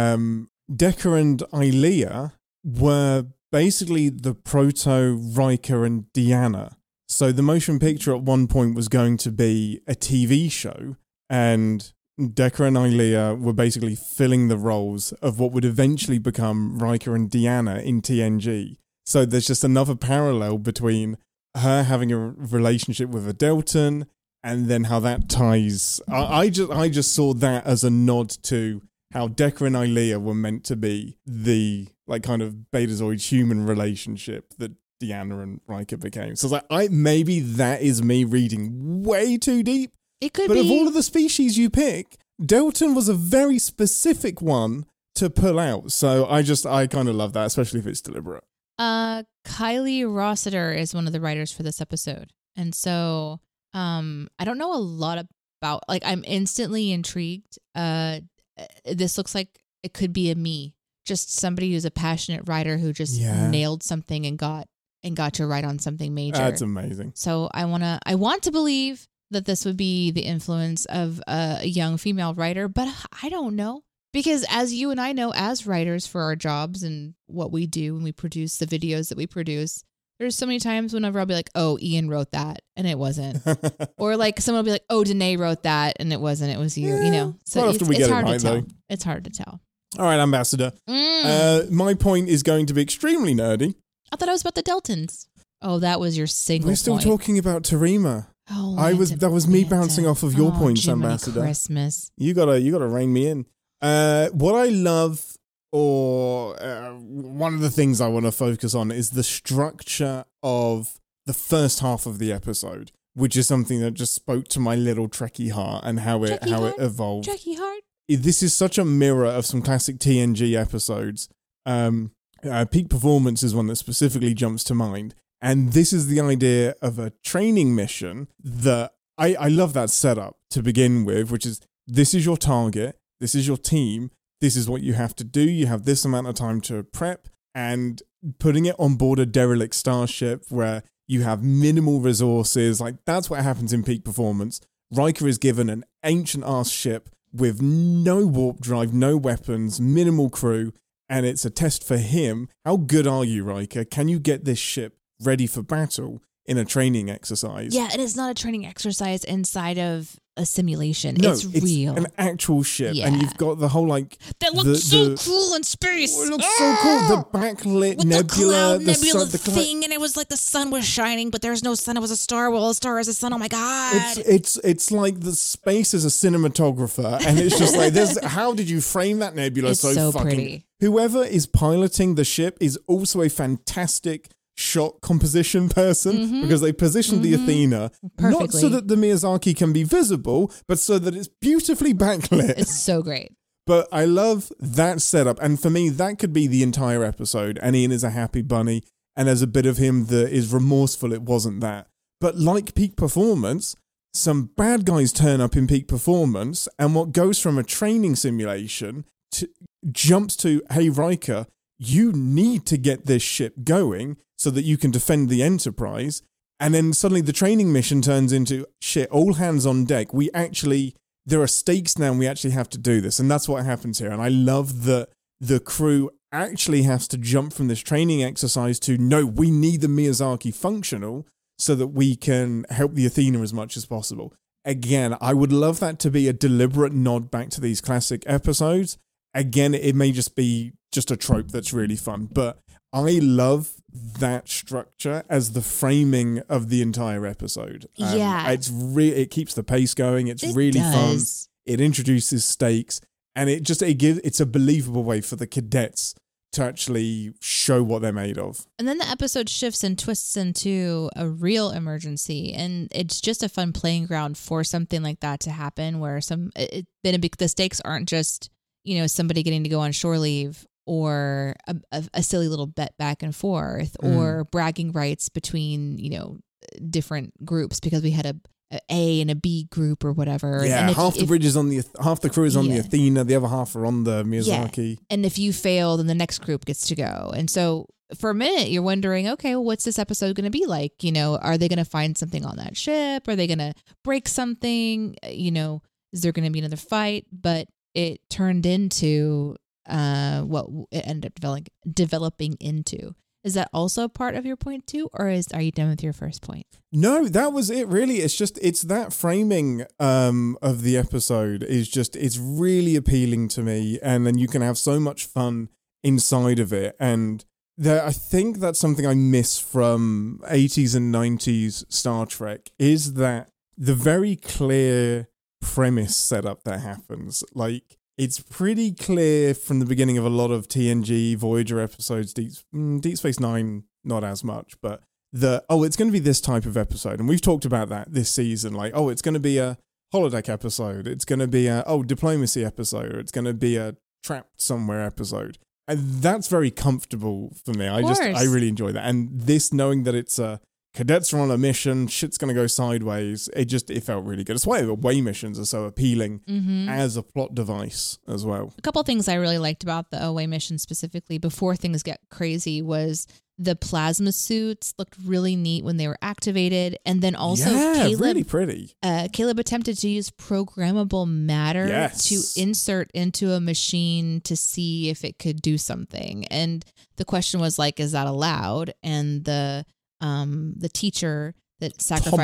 Ilia were basically the proto Riker and Deanna. So the motion picture at one point was going to be a TV show, and Decker and Ilia were basically filling the roles of what would eventually become Riker and Deanna in TNG. So there's just another parallel between her having a relationship with a Delton and then how that ties. I just saw that as a nod to how Decker and Ilia were meant to be the like kind of Betazoid human relationship that Deanna and Riker became. So it's like, maybe that is me reading way too deep. It could be. But of all of the species you pick, Delton was a very specific one to pull out. So I kind of love that, especially if it's deliberate. Kylie Rossiter is one of the writers for this episode. And so I don't know a lot about, like, I'm instantly intrigued. This looks like it could be a me. Just somebody who's a passionate writer who just nailed something and got to write on something major. That's amazing. So I want to believe that this would be the influence of a young female writer, but I don't know. Because as you and I know, as writers for our jobs and what we do when we produce the videos that we produce, there's so many times whenever I'll be like, oh, Ian wrote that, and it wasn't. Or like someone will be like, oh, Danae wrote that, and it wasn't. It was you, you know. So it's hard to tell. It's hard to tell. All right, Ambassador. My point is going to be extremely nerdy. I thought it was about the Deltons. Oh, that was your single We're still point. talking about Terima. Oh, that was me bouncing off of your points, Jiminy Ambassador. Christmas. You gotta rein me in. What I love, or one of the things I want to focus on, is the structure of the first half of the episode, which is something that just spoke to my little Trekkie heart and how it evolved. Trekkie heart. This is such a mirror of some classic TNG episodes. Peak Performance is one that specifically jumps to mind. And this is the idea of a training mission that I love that setup to begin with, which is, this is your target, this is your team, this is what you have to do, you have this amount of time to prep, and putting it on board a derelict starship where you have minimal resources. Like, that's what happens in Peak Performance. Riker is given an ancient-ass ship with no warp drive, no weapons, minimal crew, and it's a test for him. How good are you, Riker? Can you get this ship ready for battle in a training exercise? Yeah, and it's not a training exercise inside of a simulation. No, it's real. An actual ship. Yeah. And you've got the whole, like... That looks so cool in space. Oh, it looks so cool. The backlit with nebula. The nebula thing, and it was like the sun was shining, but there's no sun. It was a star. Well, a star is a sun. Oh, my God. It's like the space is a cinematographer, and it's just like, how did you frame that nebula it's so fucking... pretty. Whoever is piloting the ship is also a fantastic shot composition person, because they positioned the Athena perfectly, not so that the Miyazaki can be visible, but so that it's beautifully backlit. It's so great. But I love that setup, and for me, that could be the entire episode. And Ian is a happy bunny, and there's a bit of him that is remorseful it wasn't that. But like Peak Performance, some bad guys turn up in Peak Performance, and what goes from a training simulation jumps to, hey, Riker, you need to get this ship going so that you can defend the Enterprise. And then suddenly the training mission turns into, shit, all hands on deck. There are stakes now and we actually have to do this. And that's what happens here. And I love that the crew actually has to jump from this training exercise to, no, we need the Miyazaki functional so that we can help the Athena as much as possible. Again, I would love that to be a deliberate nod back to these classic episodes. Again, it may just be just a trope that's really fun, but I love that structure as the framing of the entire episode. It keeps the pace going. It's really fun. It introduces stakes, and it's a believable way for the cadets to actually show what they're made of. And then the episode shifts and twists into a real emergency, and it's just a fun playing ground for something like that to happen, where the stakes aren't just, somebody getting to go on shore leave or a silly little bet back and forth or bragging rights between, different groups because we had a A and a B group or whatever. Yeah, and half the crew is on the Athena, the other half are on the Miyazaki. Yeah. And if you fail, then the next group gets to go. And so for a minute, you're wondering, okay, well, what's this episode going to be like? Are they going to find something on that ship? Are they going to break something? Is there going to be another fight? But it turned into what it ended up developing into. Is that also part of your point too, or are you done with your first point? No, that was it. Really, it's that framing of the episode it's really appealing to me, and then you can have so much fun inside of it. And I think that's something I miss from 80s and 90s Star Trek is that the very clear premise setup that happens, like. It's pretty clear from the beginning of a lot of TNG, Voyager episodes, Deep Space Nine, not as much, but it's going to be this type of episode. And we've talked about that this season. Like, it's going to be a holodeck episode. It's going to be a diplomacy episode. It's going to be a trapped somewhere episode. And that's very comfortable for me. I really enjoy that. And this, knowing that it's cadets are on a mission, shit's going to go sideways. It felt really good. That's why away missions are so appealing as a plot device as well. A couple things I really liked about the away mission specifically before things get crazy was the plasma suits looked really neat when they were activated. And then also Caleb, really pretty. Caleb attempted to use programmable matter to insert into a machine to see if it could do something. And the question was like, is that allowed? And the teacher that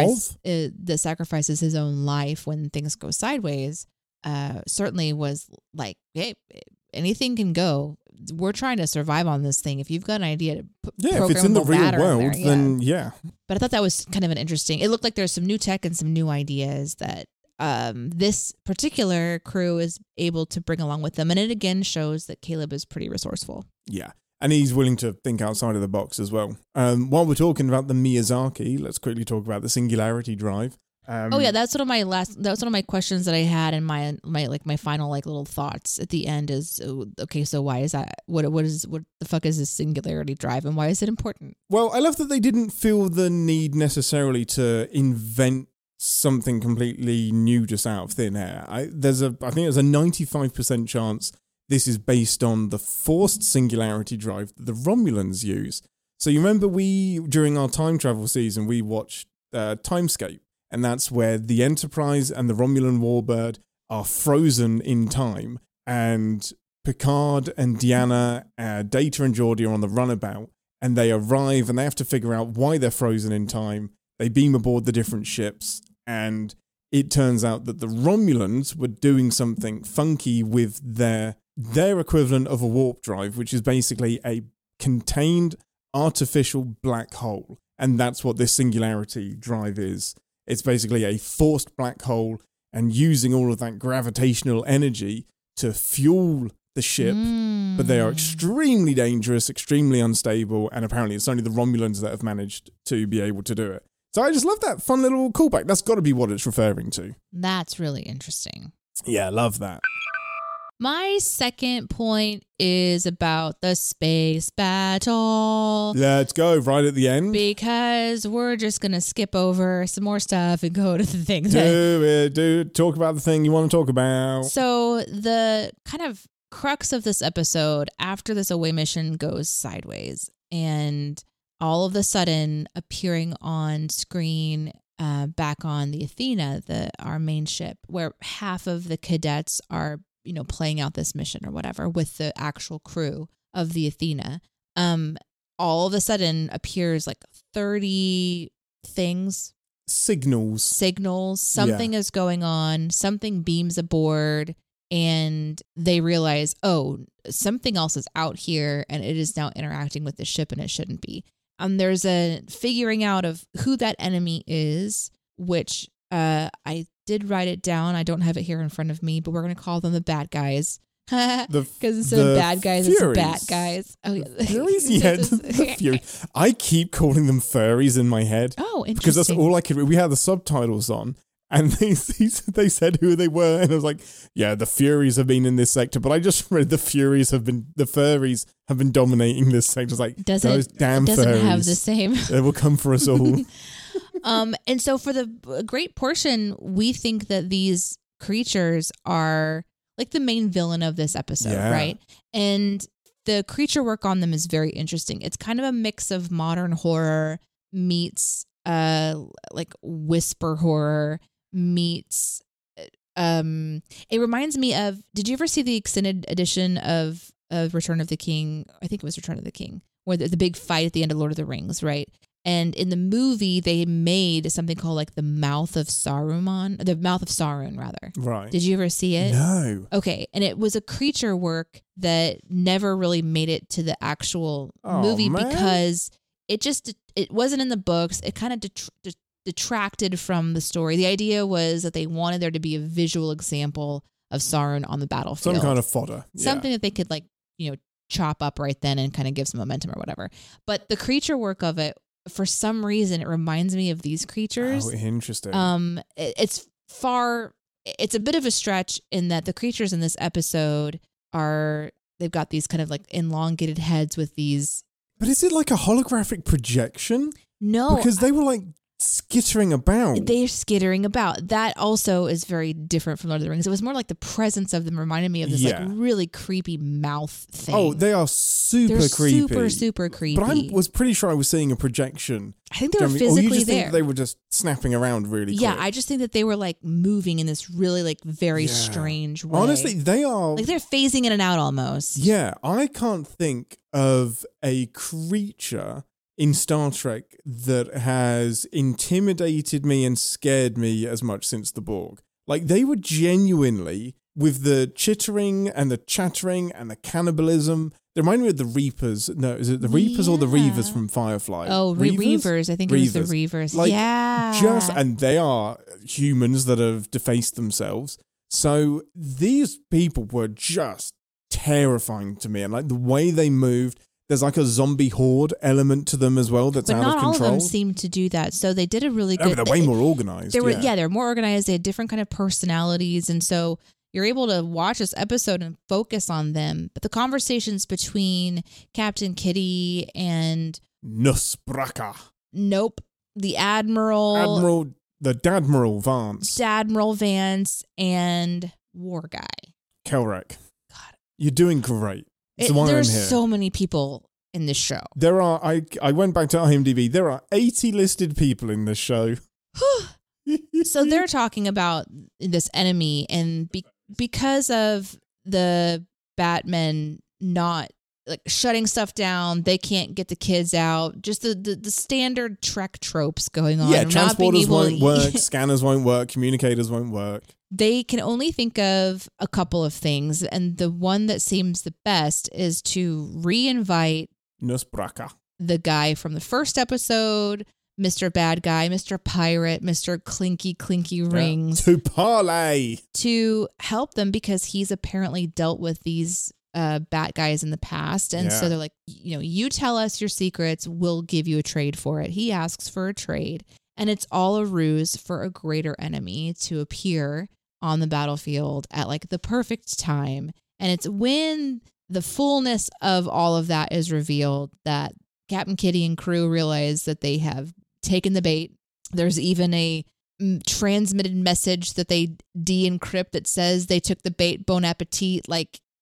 sacrifices his own life when things go sideways certainly was like, hey, anything can go. We're trying to survive on this thing. If you've got an idea to put if it's in the real world, then But I thought that was kind of an interesting. It looked like there's some new tech and some new ideas that this particular crew is able to bring along with them, and it again shows that Caleb is pretty resourceful. Yeah. And he's willing to think outside of the box as well. While we're talking about the Miyazaki, let's quickly talk about the Singularity Drive. That's one of my questions that I had in my final little thoughts at the end is, okay, so why is that? What the fuck is this Singularity Drive, and why is it important? Well, I love that they didn't feel the need necessarily to invent something completely new just out of thin air. I think there's a 95% chance this is based on the forced singularity drive that the Romulans use. So you remember during our time travel season, we watched Timescape, and that's where the Enterprise and the Romulan Warbird are frozen in time, and Picard and Deanna, Data and Geordi are on the runabout, and they arrive and they have to figure out why they're frozen in time. They beam aboard the different ships, and it turns out that the Romulans were doing something funky with their equivalent of a warp drive, which is basically a contained artificial black hole. And that's what this singularity drive is. It's basically a forced black hole and using all of that gravitational energy to fuel the ship. But they are extremely dangerous, extremely unstable, and apparently it's only the Romulans that have managed to be able to do it. So I just love that fun little callback. That's got to be what it's referring to. That's really interesting. Yeah, love that. My second point is about the space battle. Let's go right at the end. Because we're just going to skip over some more stuff and go to the thing. Talk about the thing you want to talk about. So the kind of crux of this episode, after this away mission goes sideways, and all of a sudden appearing on screen back on the Athena, our main ship, where half of the cadets are, playing out this mission or whatever with the actual crew of the Athena. All of a sudden appears like 30 things. Signals. Something is going on. Something beams aboard, and they realize, oh, something else is out here, and it is now interacting with the ship, and it shouldn't be. There's a figuring out of who that enemy is, which I did write it down. I don't have it here in front of me, but we're going to call them the bad guys. Because instead of bad guys, it's bat guys. Oh, yeah. Furies? Yeah, the Furies. I keep calling them furries in my head. Oh, interesting. Because that's all I could read. We had the subtitles on, and they said who they were, and I was like, yeah, the Furies have been in this sector, but I just read the furries have been dominating this sector. It's like, those damn furries. Doesn't have the same. They will come for us all. And so for the great portion, we think that these creatures are like the main villain of this episode, right? And the creature work on them is very interesting. It's kind of a mix of modern horror meets like whisper horror meets it reminds me of, did you ever see the extended edition of Return of the King? I think it was Return of the King, where the big fight at the end of Lord of the Rings, right? And in the movie, they made something called like the Mouth of Sauron, rather. Right. Did you ever see it? No. Okay. And it was a creature work that never really made it to the actual movie because it wasn't in the books. It kind of detracted from the story. The idea was that they wanted there to be a visual example of Sauron on the battlefield. Some kind of fodder. Something that they could chop up right then and kind of give some momentum or whatever. But the creature work of it, for some reason, it reminds me of these creatures. Oh, interesting. It's a bit of a stretch in that the creatures in this episode they've got these kind of like elongated heads with these. But is it like a holographic projection? No. Because they were like skittering about. They're skittering about. That also is very different from Lord of the Rings. It was more like the presence of them reminded me of this like really creepy mouth thing. Oh, they are super creepy. Super, super creepy. But I was pretty sure I was seeing a projection. I think they were physically or you just there. Think they were just snapping around really quick. Yeah, I just think that they were like moving in this really like very strange way. Honestly, they are... like they're phasing in and out almost. Yeah, I can't think of a creature in Star Trek that has intimidated me and scared me as much since the Borg. Like, they were genuinely, with the chittering and the chattering and the cannibalism, they remind me of the Reapers. No, is it the Reapers or the Reavers from Firefly? Oh, Reavers. I think it was the Reavers. Like, and they are humans that have defaced themselves. So these people were just terrifying to me. And like the way they moved, there's like a zombie horde element to them as well that's out of control. But not all of them seem to do that. So they did a really good... But they're way more organized. They're more organized. They had different kind of personalities. And so you're able to watch this episode and focus on them. But the conversations between Captain Kitty and... Nusbraka. Nope. The Admiral... The Dadmiral Vance. Dadmiral Vance and War Guy. Kelrek. God. You're doing great. There's so many people in this show. There are, I went back to IMDb, there are 80 listed people in this show. So they're talking about this enemy, and because of the Batmen not like shutting stuff down, they can't get the kids out. Just the standard Trek tropes going on. Yeah, transporters won't work, scanners won't work, communicators won't work. They can only think of a couple of things, and the one that seems the best is to re-invite Nusbraka, the guy from the first episode, Mr. Bad Guy, Mr. Pirate, Mr. Clinky Rings, to parlay, to help them because he's apparently dealt with these bat guys in the past, and so they're like, you tell us your secrets, we'll give you a trade for it. He asks for a trade, and it's all a ruse for a greater enemy to appear on the battlefield at like the perfect time. And it's when the fullness of all of that is revealed that Captain Kitty and crew realize that they have taken the bait. There's even a transmitted message that they de-encrypt that says they took the bait, bon appetit. Like,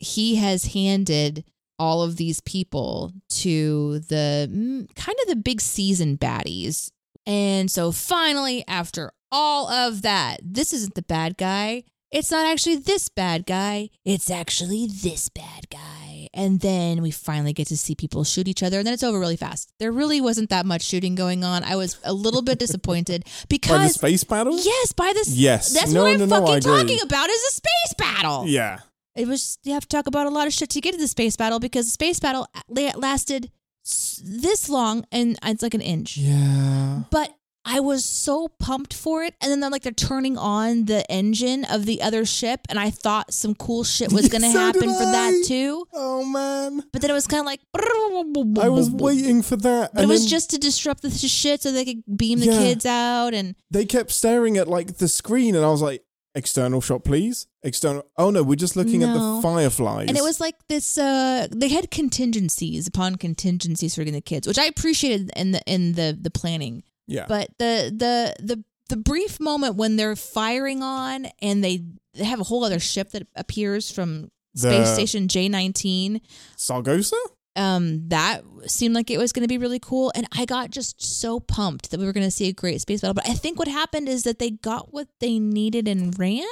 he has handed all of these people to the kind of the big season baddies. And so finally, after all of that, this isn't the bad guy. It's not actually this bad guy. It's actually this bad guy. And then we finally get to see people shoot each other. And then it's over really fast. There really wasn't that much shooting going on. I was a little bit disappointed because... By the space battle? Yes, by the... Yes. That's what I'm fucking talking about is a space battle. Yeah. It was, you have to talk about a lot of shit to get to the space battle because the space battle lasted this long and it's like an inch. Yeah. But I was so pumped for it. And then they're turning on the engine of the other ship. And I thought some cool shit was going to happen for that too. Oh, man. But then it was kind of like... I was waiting for that. But it was just to disrupt the shit so they could beam the kids out. And they kept staring at the screen and I was like, external shot, please. External. Oh, no, we're just looking at the fireflies. And it was like this, they had contingencies upon contingencies for getting the kids, which I appreciated in the planning. Yeah. But the brief moment when they're firing on and they have a whole other ship that appears from Space Station J-19. Sargosa? That seemed like it was going to be really cool. And I got just so pumped that we were going to see a great space battle. But I think what happened is that they got what they needed and ran.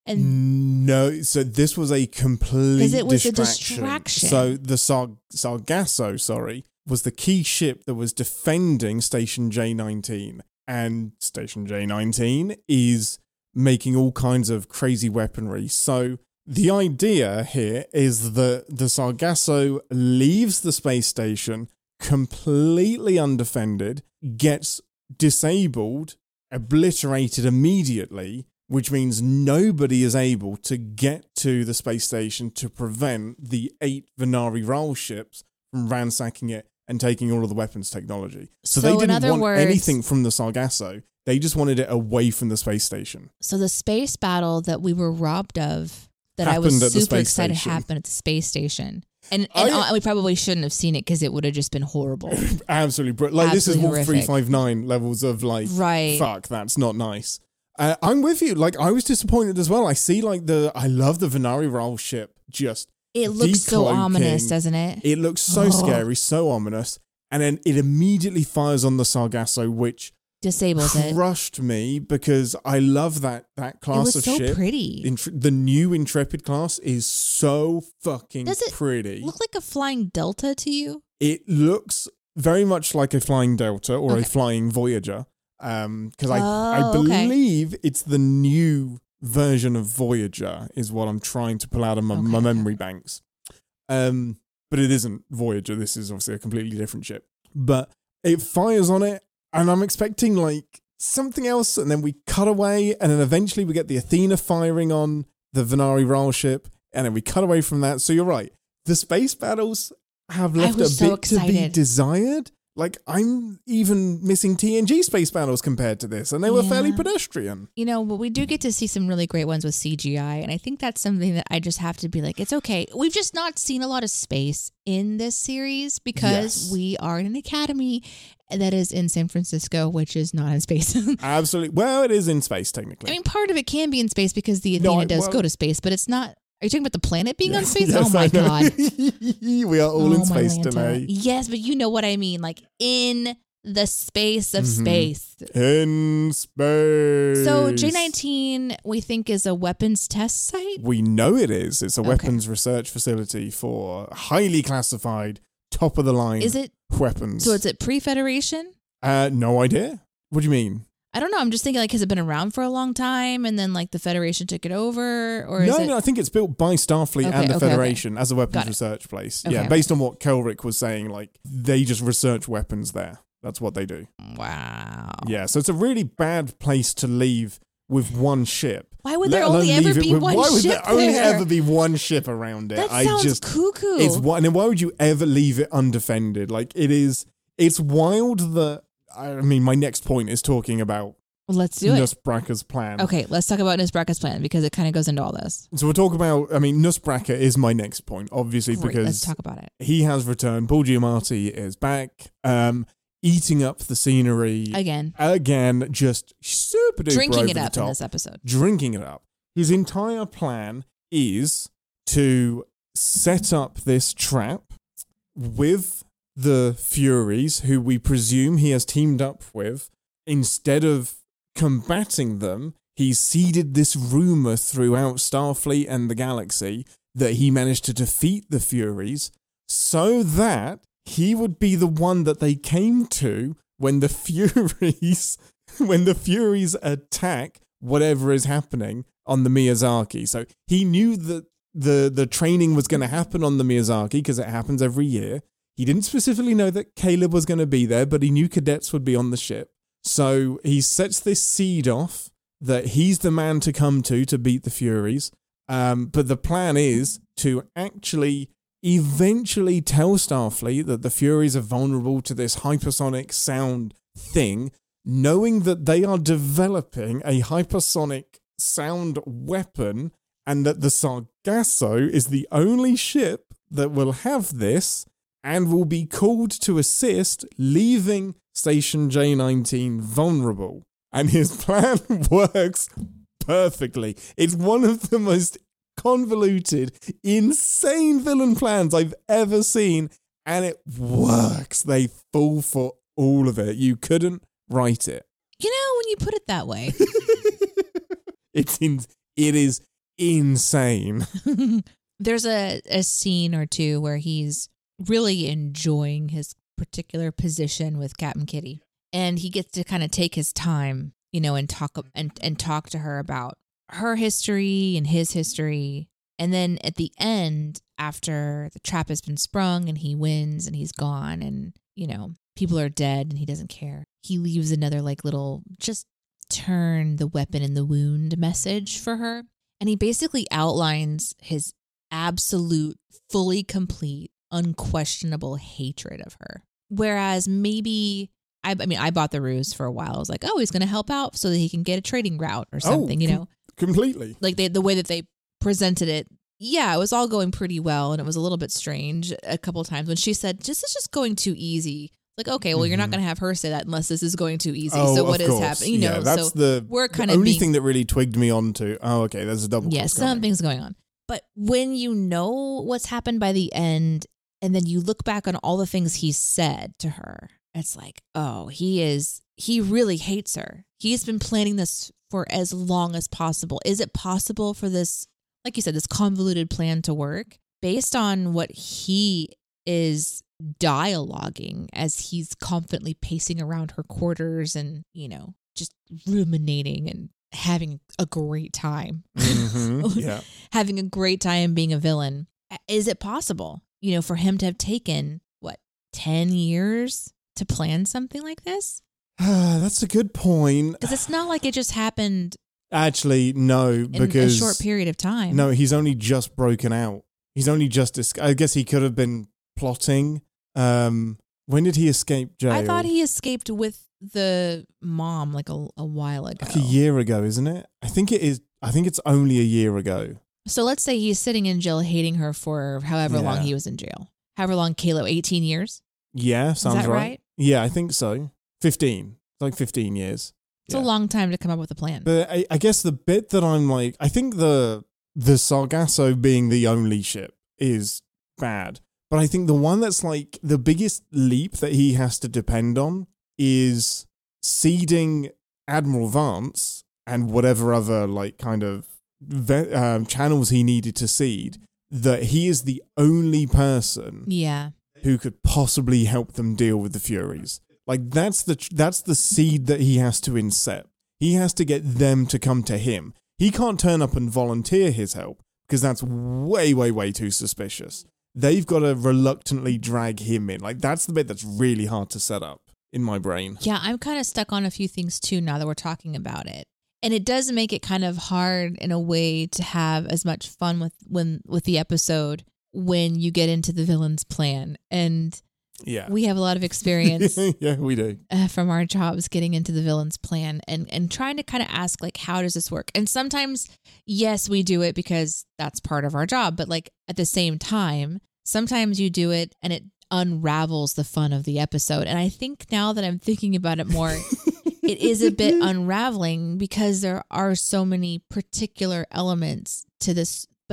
And no, so this was a complete because it was distraction. a distraction. So the Sargasso, was the key ship that was defending Station J-19. And Station J-19 is making all kinds of crazy weaponry. So the idea here is that the Sargasso leaves the space station completely undefended, gets disabled, obliterated immediately, which means nobody is able to get to the space station to prevent the 8 Venari Ral ships from ransacking it and taking all of the weapons technology. So they didn't want anything from the Sargasso. They just wanted it away from the space station. So the space battle that we were robbed of, that I was super excited happened at the space station. And we probably shouldn't have seen it because it would have just been horrible. Absolutely. This is what 359 levels of right. Fuck, that's not nice. I'm with you. I was disappointed as well. I see I love the Venari Ral ship just it looks so ominous, doesn't it? It looks so scary, so ominous. And then it immediately fires on the Sargasso, which disables it. Crushed me because I love that class of ship. It was so pretty. The new Intrepid class is so fucking pretty. Does it look like a flying Delta to you? It looks very much like a flying Delta or a flying Voyager. Because I believe it's the new version of Voyager is what I'm trying to pull out of my memory banks. But it isn't Voyager. This is obviously a completely different ship. But it fires on it, and I'm expecting something else, and then we cut away, and then eventually we get the Athena firing on the Venari Ral ship, and then we cut away from that. So you're right. The space battles have left a bit to be desired. I'm even missing TNG space battles compared to this, and they were fairly pedestrian. But we do get to see some really great ones with CGI, and I think that's something that I just have to be it's okay. We've just not seen a lot of space in this series because we are in an academy that is in San Francisco, which is not in space. Absolutely. Well, it is in space, technically. I mean, part of it can be in space because the Athena does go to space, but it's not... Are you talking about the planet being on space? Yes, oh my God. We are all in space today. Yes, but you know what I mean. In the space of space. In space. So J-19, we think, is a weapons test site? We know it is. It's a weapons research facility for highly classified, top of the line weapons. So is it pre-Federation? No idea. What do you mean? I don't know. I'm just thinking, has it been around for a long time and then, the Federation took it over? Or No, I think it's built by Starfleet and the Federation as a weapons research place. Yeah, based on what Kelrick was saying, they just research weapons there. That's what they do. Wow. Yeah, so it's a really bad place to leave with one ship. Why would there only ever be one ship? Why would there only ever be one ship around it? That sounds cuckoo. And then why would you ever leave it undefended? It's wild that... I mean, my next point is talking about let's do it. Nusbraka's plan. Okay, let's talk about Nusbraka's plan because it kind of goes into all this. So we'll talk about, Nusbraka is my next point, obviously, because let's talk about it. He has returned. Paul Giamatti is back, eating up the scenery. Again, just super duper drinking it over up the top. In this episode. Drinking it up. His entire plan is to set up this trap with the Furies, who we presume he has teamed up with. Instead of combating them, he's seeded this rumor throughout Starfleet and the galaxy that he managed to defeat the Furies so that he would be the one that they came to when the Furies attack whatever is happening on the Miyazaki. So he knew that the training was going to happen on the Miyazaki because it happens every year. He didn't specifically know that Caleb was going to be there, but he knew cadets would be on the ship. So he sets this seed off that he's the man to come to beat the Furies. But the plan is to actually eventually tell Starfleet that the Furies are vulnerable to this hypersonic sound thing, knowing that they are developing a hypersonic sound weapon and that the Sargasso is the only ship that will have this and will be called to assist, leaving Station J19 vulnerable. And his plan works perfectly. It's one of the most convoluted, insane villain plans I've ever seen, and it works. They fall for all of it. You couldn't write it. You know, when you put it that way. It is insane. There's a scene or two where he's really enjoying his particular position with Captain Kitty, and he gets to kind of take his time, you know, and talk to her about her history and his history. And then at the end, after the trap has been sprung and he wins and he's gone and, you know, people are dead and he doesn't care, he leaves another like little just turn the weapon in the wound message for her. And he basically outlines his absolute, fully complete, unquestionable hatred of her. Whereas maybe, I bought the ruse for a while. I was like, oh, he's going to help out so that he can get a trading route or something, you know? Completely. Like the way that they presented it, yeah, it was all going pretty well. And it was a little bit strange a couple of times when she said, this is just going too easy. Like, okay, well, you're not going to have her say that unless this is going too easy. So what is happening? You know, that's so we're kind of only thing that really twigged me on to, oh, okay, there's a double cross. Yeah, something's going on. But when you know what's happened by the end, and then you look back on all the things he said to her, it's like, oh, he really hates her. He's been planning this for as long as possible. Is it possible for this, like you said, this convoluted plan to work based on what he is dialoguing as he's confidently pacing around her quarters and, you know, just ruminating and having a great time. Mm-hmm. Yeah. Having a great time being a villain. Is it possible, you know, for him to have taken, 10 years to plan something like this? That's a good point. Because it's not like it just happened. Actually, no, because in a short period of time. No, he's only just broken out. He's only just, I guess he could have been plotting. When did he escape jail? I thought he escaped with the mom like a while ago. Like a year ago, isn't it? I think it is. I think it's only a year ago. So let's say he's sitting in jail hating her for however long he was in jail. However long, Caleb, 18 years? Yeah, sounds is that right. Yeah, I think so. 15. It's like 15 years. It's a long time to come up with a plan. But I guess the bit that I'm like, I think the Sargasso being the only ship is bad. But I think the one that's like the biggest leap that he has to depend on is seeding Admiral Vance and whatever other like kind of channels he needed to seed, that he is the only person who could possibly help them deal with the Furies. Like that's the seed that he has to incept. He has to get them to come to him. He can't turn up and volunteer his help because that's way, way, way too suspicious. They've got to reluctantly drag him in. Like that's the bit that's really hard to set up in my brain. Yeah, I'm kind of stuck on a few things too now that we're talking about it. And it does make it kind of hard in a way to have as much fun with the episode when you get into the villain's plan. And we have a lot of experience. Yeah, we do. From our jobs getting into the villain's plan and trying to kind of ask, like, how does this work? And sometimes, yes, we do it because that's part of our job. But like at the same time, sometimes you do it and it unravels the fun of the episode. And I think now that I'm thinking about it more, it is a bit unraveling because there are so many particular elements to this. But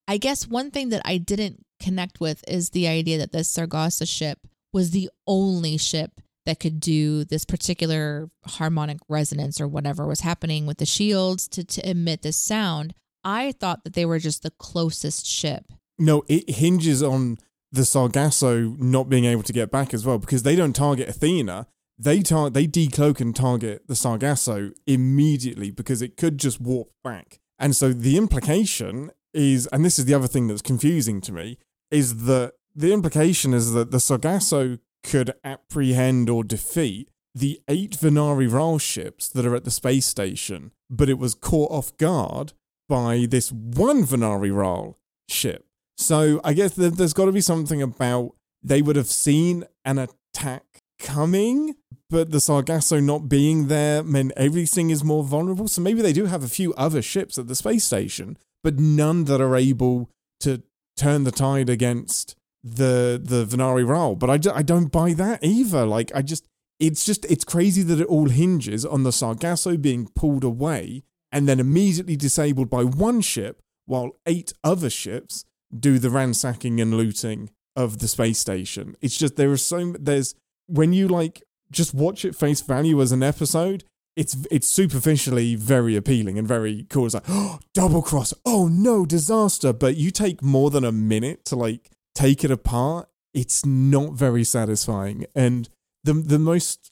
I guess one thing that I didn't connect with is the idea that this Sargasso ship was the only ship that could do this particular harmonic resonance or whatever was happening with the shields to emit this sound. I thought that they were just the closest ship. No, it hinges on the Sargasso not being able to get back as well, because they don't target Athena. They decloak and target the Sargasso immediately because it could just warp back. And so the implication is, and this is the other thing that's confusing to me, is that the implication is that the Sargasso could apprehend or defeat the 8 Venari Ral ships that are at the space station, but it was caught off guard by this one Venari Ral ship. So I guess there's got to be something about they would have seen an attack coming, but the Sargasso not being there meant everything is more vulnerable. So maybe they do have a few other ships at the space station, but none that are able to turn the tide against the Venari Ral. But I don't buy that either. Like, it's crazy that it all hinges on the Sargasso being pulled away and then immediately disabled by one ship, while 8 other ships do the ransacking and looting of the space station. It's just, when you like just watch it face value as an episode, it's superficially very appealing and very cool. It's like, oh, double cross, oh no, disaster. But you take more than a minute to like take it apart, it's not very satisfying. And the most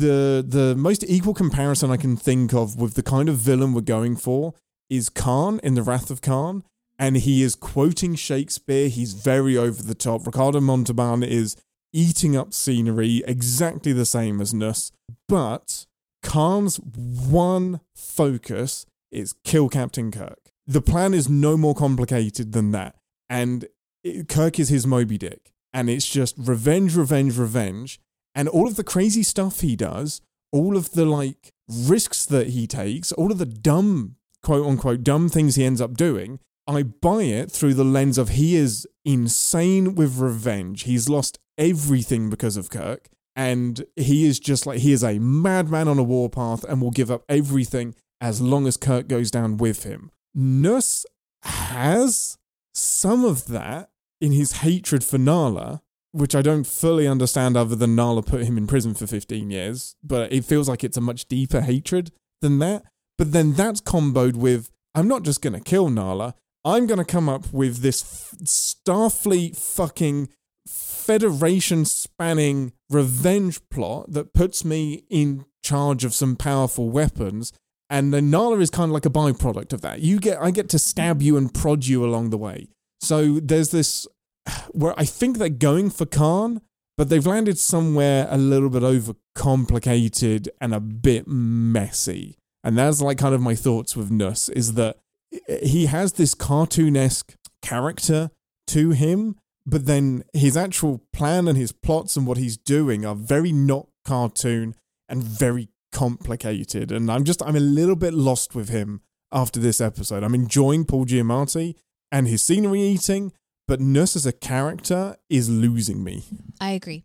equal comparison I can think of with the kind of villain we're going for is Khan in The Wrath of Khan. And he is quoting Shakespeare. He's very over the top. Ricardo Montalban is eating up scenery exactly the same as Nuss. But Khan's one focus is kill Captain Kirk. The plan is no more complicated than that. And Kirk is his Moby Dick. And it's just revenge, revenge, revenge. And all of the crazy stuff he does, all of the like risks that he takes, all of the dumb, quote unquote, dumb things he ends up doing, I buy it through the lens of he is insane with revenge. He's lost everything because of Kirk. And he is just like, he is a madman on a warpath and will give up everything as long as Kirk goes down with him. Nuss has some of that in his hatred for Nala, which I don't fully understand other than Nala put him in prison for 15 years. But it feels like it's a much deeper hatred than that. But then that's comboed with, I'm not just going to kill Nala. I'm going to come up with this Starfleet fucking Federation spanning revenge plot that puts me in charge of some powerful weapons. And then Nala is kind of like a byproduct of that. I get to stab you and prod you along the way. So there's this where I think they're going for Khan, but they've landed somewhere a little bit overcomplicated and a bit messy. And that's like kind of my thoughts with Nuss, is that he has this cartoonesque character to him, but then his actual plan and his plots and what he's doing are very not cartoon and very complicated. And I'm a little bit lost with him after this episode. I'm enjoying Paul Giamatti and his scenery eating, but Nuss as a character is losing me. I agree.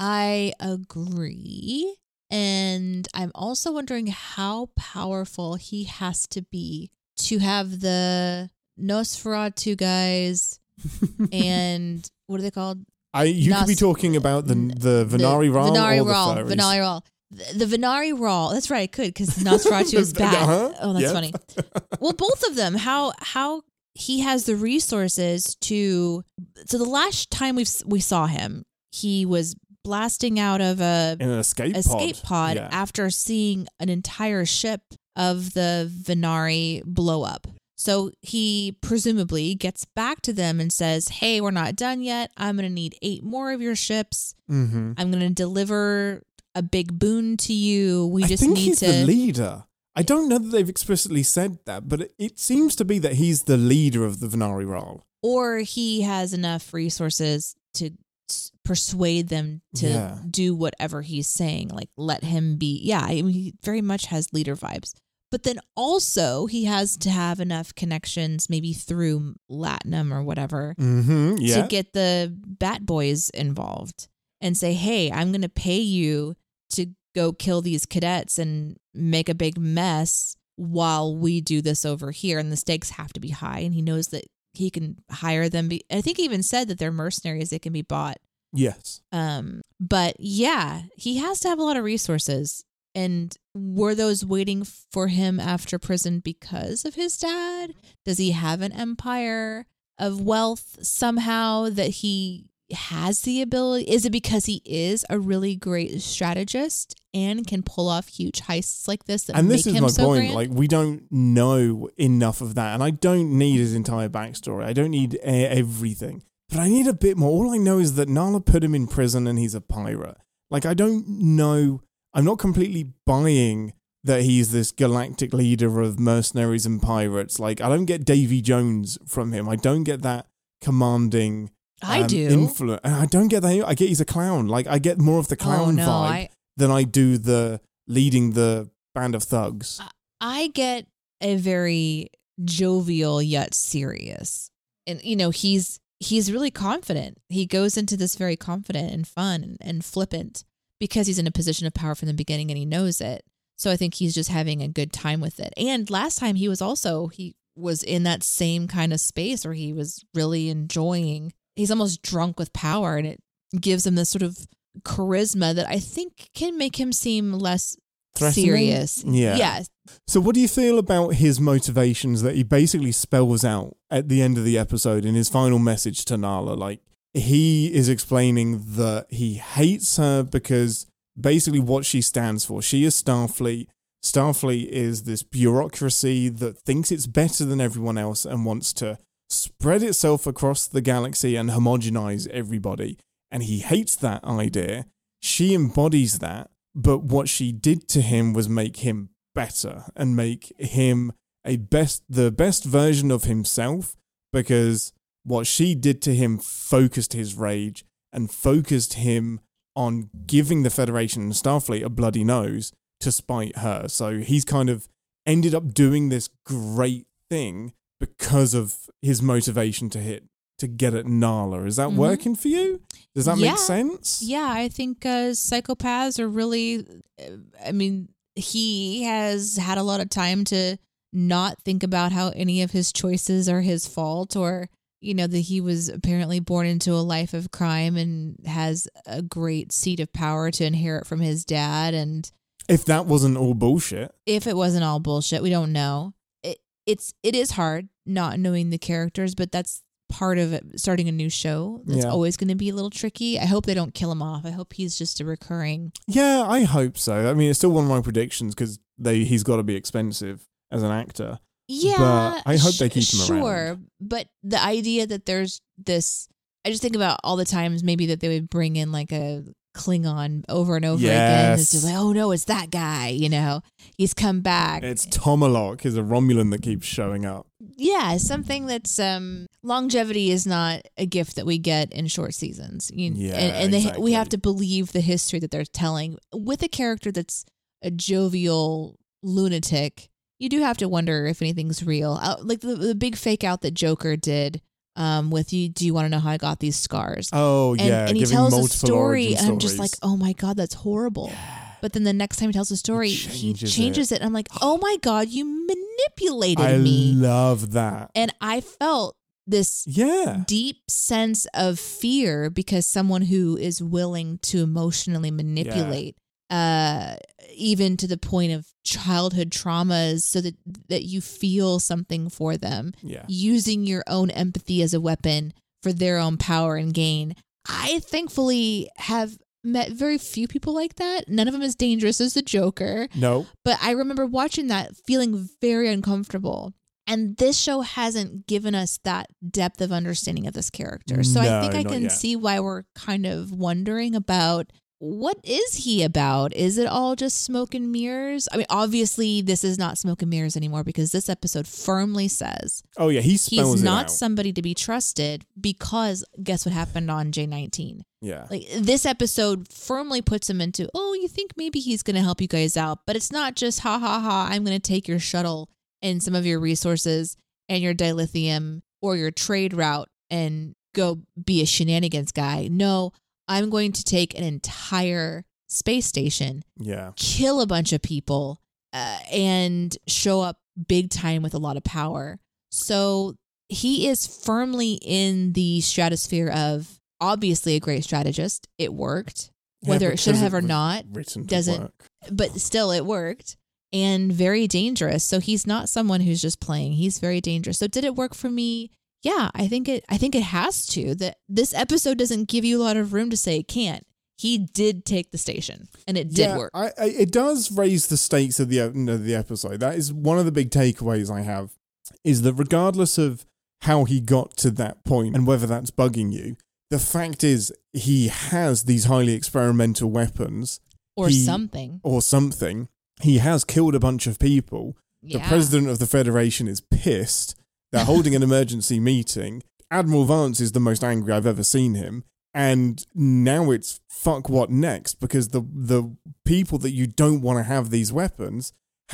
And I'm also wondering how powerful he has to be to have the Nosferatu guys and what are they called? You could be talking about the Venari Ral or the furries. Venari Ral. The Venari Ral. That's right, I could, because Nosferatu is bad. Uh-huh. Oh, that's funny. Well, both of them. How he has the resources to. So the last time we saw him, he was blasting out of an escape pod after seeing an entire ship of the Venari blow up. So he presumably gets back to them and says, hey, we're not done yet. I'm going to need 8 more of your ships. Mm-hmm. I'm going to deliver a big boon to you. I think he's the leader. I don't know that they've explicitly said that, but it seems to be that he's the leader of the Venari Ral. Or he has enough resources to persuade them to do whatever he's saying. Like, let him be. Yeah, I mean, he very much has leader vibes. But then also he has to have enough connections, maybe through Latinum or whatever, to get the Bat Boys involved and say, hey, I'm going to pay you to go kill these cadets and make a big mess while we do this over here. And the stakes have to be high. And he knows that he can hire them. I think he even said that they're mercenaries. They can be bought. Yes. But yeah, he has to have a lot of resources. And were those waiting for him after prison because of his dad? Does he have an empire of wealth somehow that he has the ability? Is it because he is a really great strategist and can pull off huge heists like this that and make this is him my so point. grand? Like, we don't know enough of that, and I don't need his entire backstory. I don't need everything, but I need a bit more. All I know is that Nala put him in prison and he's a pirate. Like, I don't know. I'm not completely buying that he's this galactic leader of mercenaries and pirates. Like, I don't get Davy Jones from him. I don't get that commanding I do. influence. I don't get that. I get he's a clown. Like, I get more of the clown vibe than I do the leading the band of thugs. I get a very jovial yet serious. And, you know, he's really confident. He goes into this very confident and fun and flippant because he's in a position of power from the beginning and he knows it. So I think he's just having a good time with it. And last time he was in that same kind of space where he was really enjoying. He's almost drunk with power, and it gives him this sort of charisma that I think can make him seem less Threatening? serious. Yeah. So what do you feel about his motivations that he basically spells out at the end of the episode in his final message to Nala? Like, he is explaining that he hates her because basically what she stands for. She is Starfleet. Starfleet is this bureaucracy that thinks it's better than everyone else and wants to spread itself across the galaxy and homogenize everybody. And he hates that idea. She embodies that. But what she did to him was make him better and make him the best version of himself, because what she did to him focused his rage and focused him on giving the Federation and Starfleet a bloody nose to spite her. So he's kind of ended up doing this great thing because of his motivation to get at Nala. Is that working for you? Does that make sense? Yeah, I think psychopaths are really, I mean, he has had a lot of time to not think about how any of his choices are his fault, or, you know, that he was apparently born into a life of crime and has a great seat of power to inherit from his dad. And if that wasn't all bullshit. If it wasn't all bullshit, we don't know. It is hard not knowing the characters, but that's part of it, starting a new show. That's always going to be a little tricky. I hope they don't kill him off. I hope he's just a recurring. Yeah, I hope so. I mean, it's still one of my predictions because he's got to be expensive as an actor. Yeah, but I hope they keep him around. Sure, but the idea that there's this, I just think about all the times maybe that they would bring in like a Klingon over and over again. It's just like, oh no, it's that guy, you know, he's come back. It's Tomalak, is a Romulan that keeps showing up. Yeah, something that's longevity is not a gift that we get in short seasons. Exactly. We have to believe the history that they're telling with a character that's a jovial lunatic. You do have to wonder if anything's real. Like the big fake out that Joker did. With you, do you want to know how I got these scars? Oh, yeah. And he tells a story, and I'm just like, oh my God, that's horrible. Yeah. But then the next time he tells a story, he changes it. And I'm like, oh my God, you manipulated me. I love that. And I felt this deep sense of fear because someone who is willing to emotionally manipulate, even to the point of childhood traumas, so that you feel something for them, using your own empathy as a weapon for their own power and gain. I thankfully have met very few people like that. None of them as dangerous as the Joker. No. But I remember watching that feeling very uncomfortable. And this show hasn't given us that depth of understanding of this character. So I think I can see why we're kind of wondering about, what is he about? Is it all just smoke and mirrors? I mean, obviously, this is not smoke and mirrors anymore because this episode firmly says, oh, yeah, he's not somebody to be trusted, because guess what happened on J19? Yeah. Like, this episode firmly puts him into, oh, you think maybe he's going to help you guys out, but it's not just, ha, ha, ha, I'm going to take your shuttle and some of your resources and your dilithium or your trade route and go be a shenanigans guy. No, I'm going to take an entire space station, kill a bunch of people, and show up big time with a lot of power. So he is firmly in the stratosphere of obviously a great strategist. It worked. Whether it should have or not doesn't work. But still it worked. And very dangerous. So he's not someone who's just playing. He's very dangerous. So did it work for me? Yeah, I think it has to. That this episode doesn't give you a lot of room to say it can't. He did take the station, and it did work. It does raise the stakes of the episode. That is one of the big takeaways I have, is that regardless of how he got to that point and whether that's bugging you, the fact is he has these highly experimental weapons. Or something. He has killed a bunch of people. Yeah. The president of the Federation is pissed. They're holding an emergency meeting. Admiral Vance is the most angry I've ever seen him. And now it's fuck what next? Because the people that you don't want to have these weapons.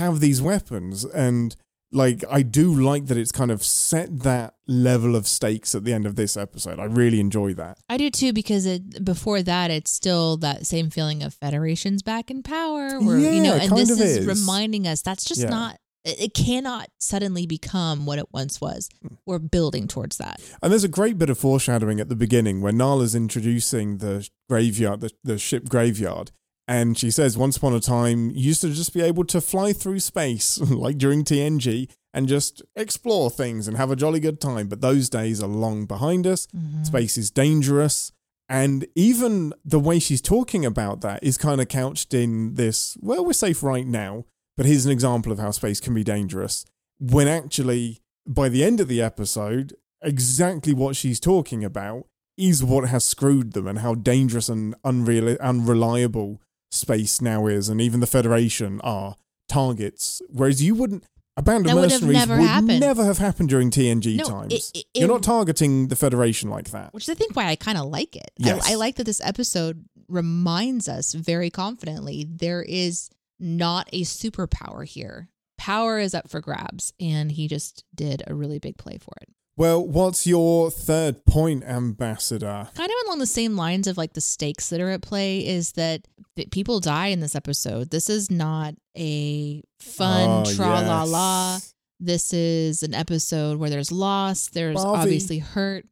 And like, I do like that it's kind of set that level of stakes at the end of this episode. I really enjoy that. I do too, because before that, it's still that same feeling of Federation's back in power. Where, and this is reminding us that's just not, it cannot suddenly become what it once was. We're building towards that. And there's a great bit of foreshadowing at the beginning where Nala's introducing the graveyard, the ship graveyard. And she says, once upon a time, you used to just be able to fly through space, like during TNG, and just explore things and have a jolly good time. But those days are long behind us. Mm-hmm. Space is dangerous. And even the way she's talking about that is kind of couched in this, well, we're safe right now, but here's an example of how space can be dangerous. When actually, by the end of the episode, exactly what she's talking about is what has screwed them and how dangerous and unreliable space now is, and even the Federation are targets. Whereas you wouldn't, a band of mercenaries would never have happened during TNG times. You're not targeting the Federation like that. Which is I think why I kind of like it. Yes. I like that this episode reminds us very confidently there is not a superpower here. Power is up for grabs, and he just did a really big play for it. Well, what's your third point, Ambassador? Kind of along the same lines of like the stakes that are at play is that people die in this episode. This is not a fun tra-la-la. This is an episode where there's loss. There's obviously hurt.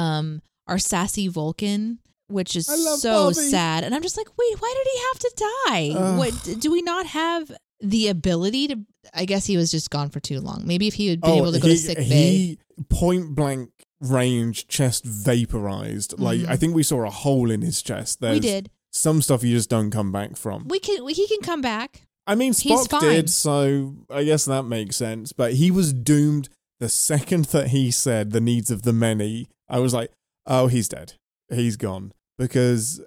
Our sassy Vulcan, which is so sad. And I'm just like, wait, why did he have to die? What do we not have the ability to? I guess he was just gone for too long. Maybe if he had been able to go to sick bay. Point blank range, chest vaporized. Mm-hmm. Like, I think we saw a hole in his chest. We did. Some stuff you just don't come back from. He can come back. I mean, Spock did, so I guess that makes sense. But he was doomed the second that he said the needs of the many. I was like, oh, he's dead. He's gone. Because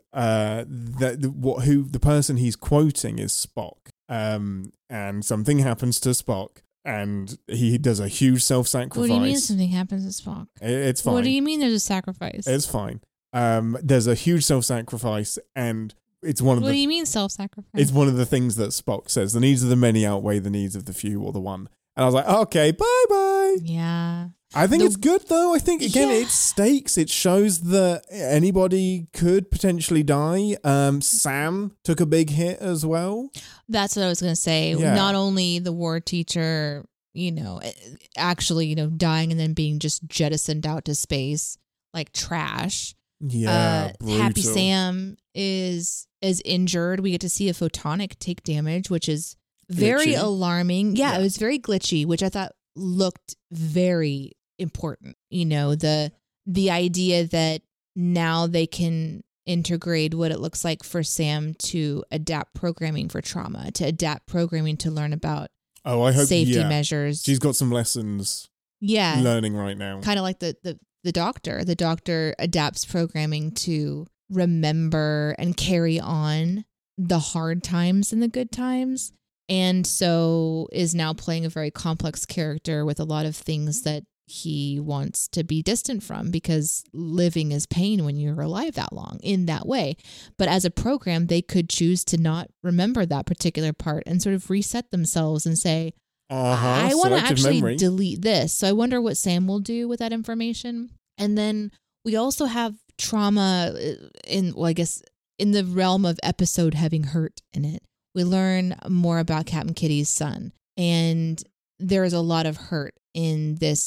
the person he's quoting is Spock. And something happens to Spock. And he does a huge self-sacrifice. What do you mean something happens to Spock? It's fine. What do you mean there's a sacrifice? It's fine. There's a huge self-sacrifice, and it's one of What do you mean self-sacrifice? It's one of the things that Spock says. The needs of the many outweigh the needs of the few or the one. And I was like, okay, bye-bye. Yeah. I think it's good, though. I think, again, it's stakes. It shows that anybody could potentially die. Sam took a big hit as well. That's what I was going to say. Yeah. Not only the war teacher, actually, dying and then being just jettisoned out to space like trash. Yeah, Happy Sam is injured. We get to see a photonic take damage, which is very alarming. Yeah, it was very glitchy, which I thought looked very important. The idea that now they can integrate what it looks like for Sam to adapt programming for trauma, to adapt programming to learn about safety measures. She's got some lessons learning right now. Kind of like the doctor. The doctor adapts programming to remember and carry on the hard times and the good times. And so is now playing a very complex character with a lot of things that he wants to be distant from, because living is pain when you're alive that long in that way. But as a program, they could choose to not remember that particular part and sort of reset themselves and say, I want to actually delete this. So I wonder what Sam will do with that information. And then we also have trauma in the realm of episode having hurt in it. We learn more about Captain Kitty's son, and there is a lot of hurt in this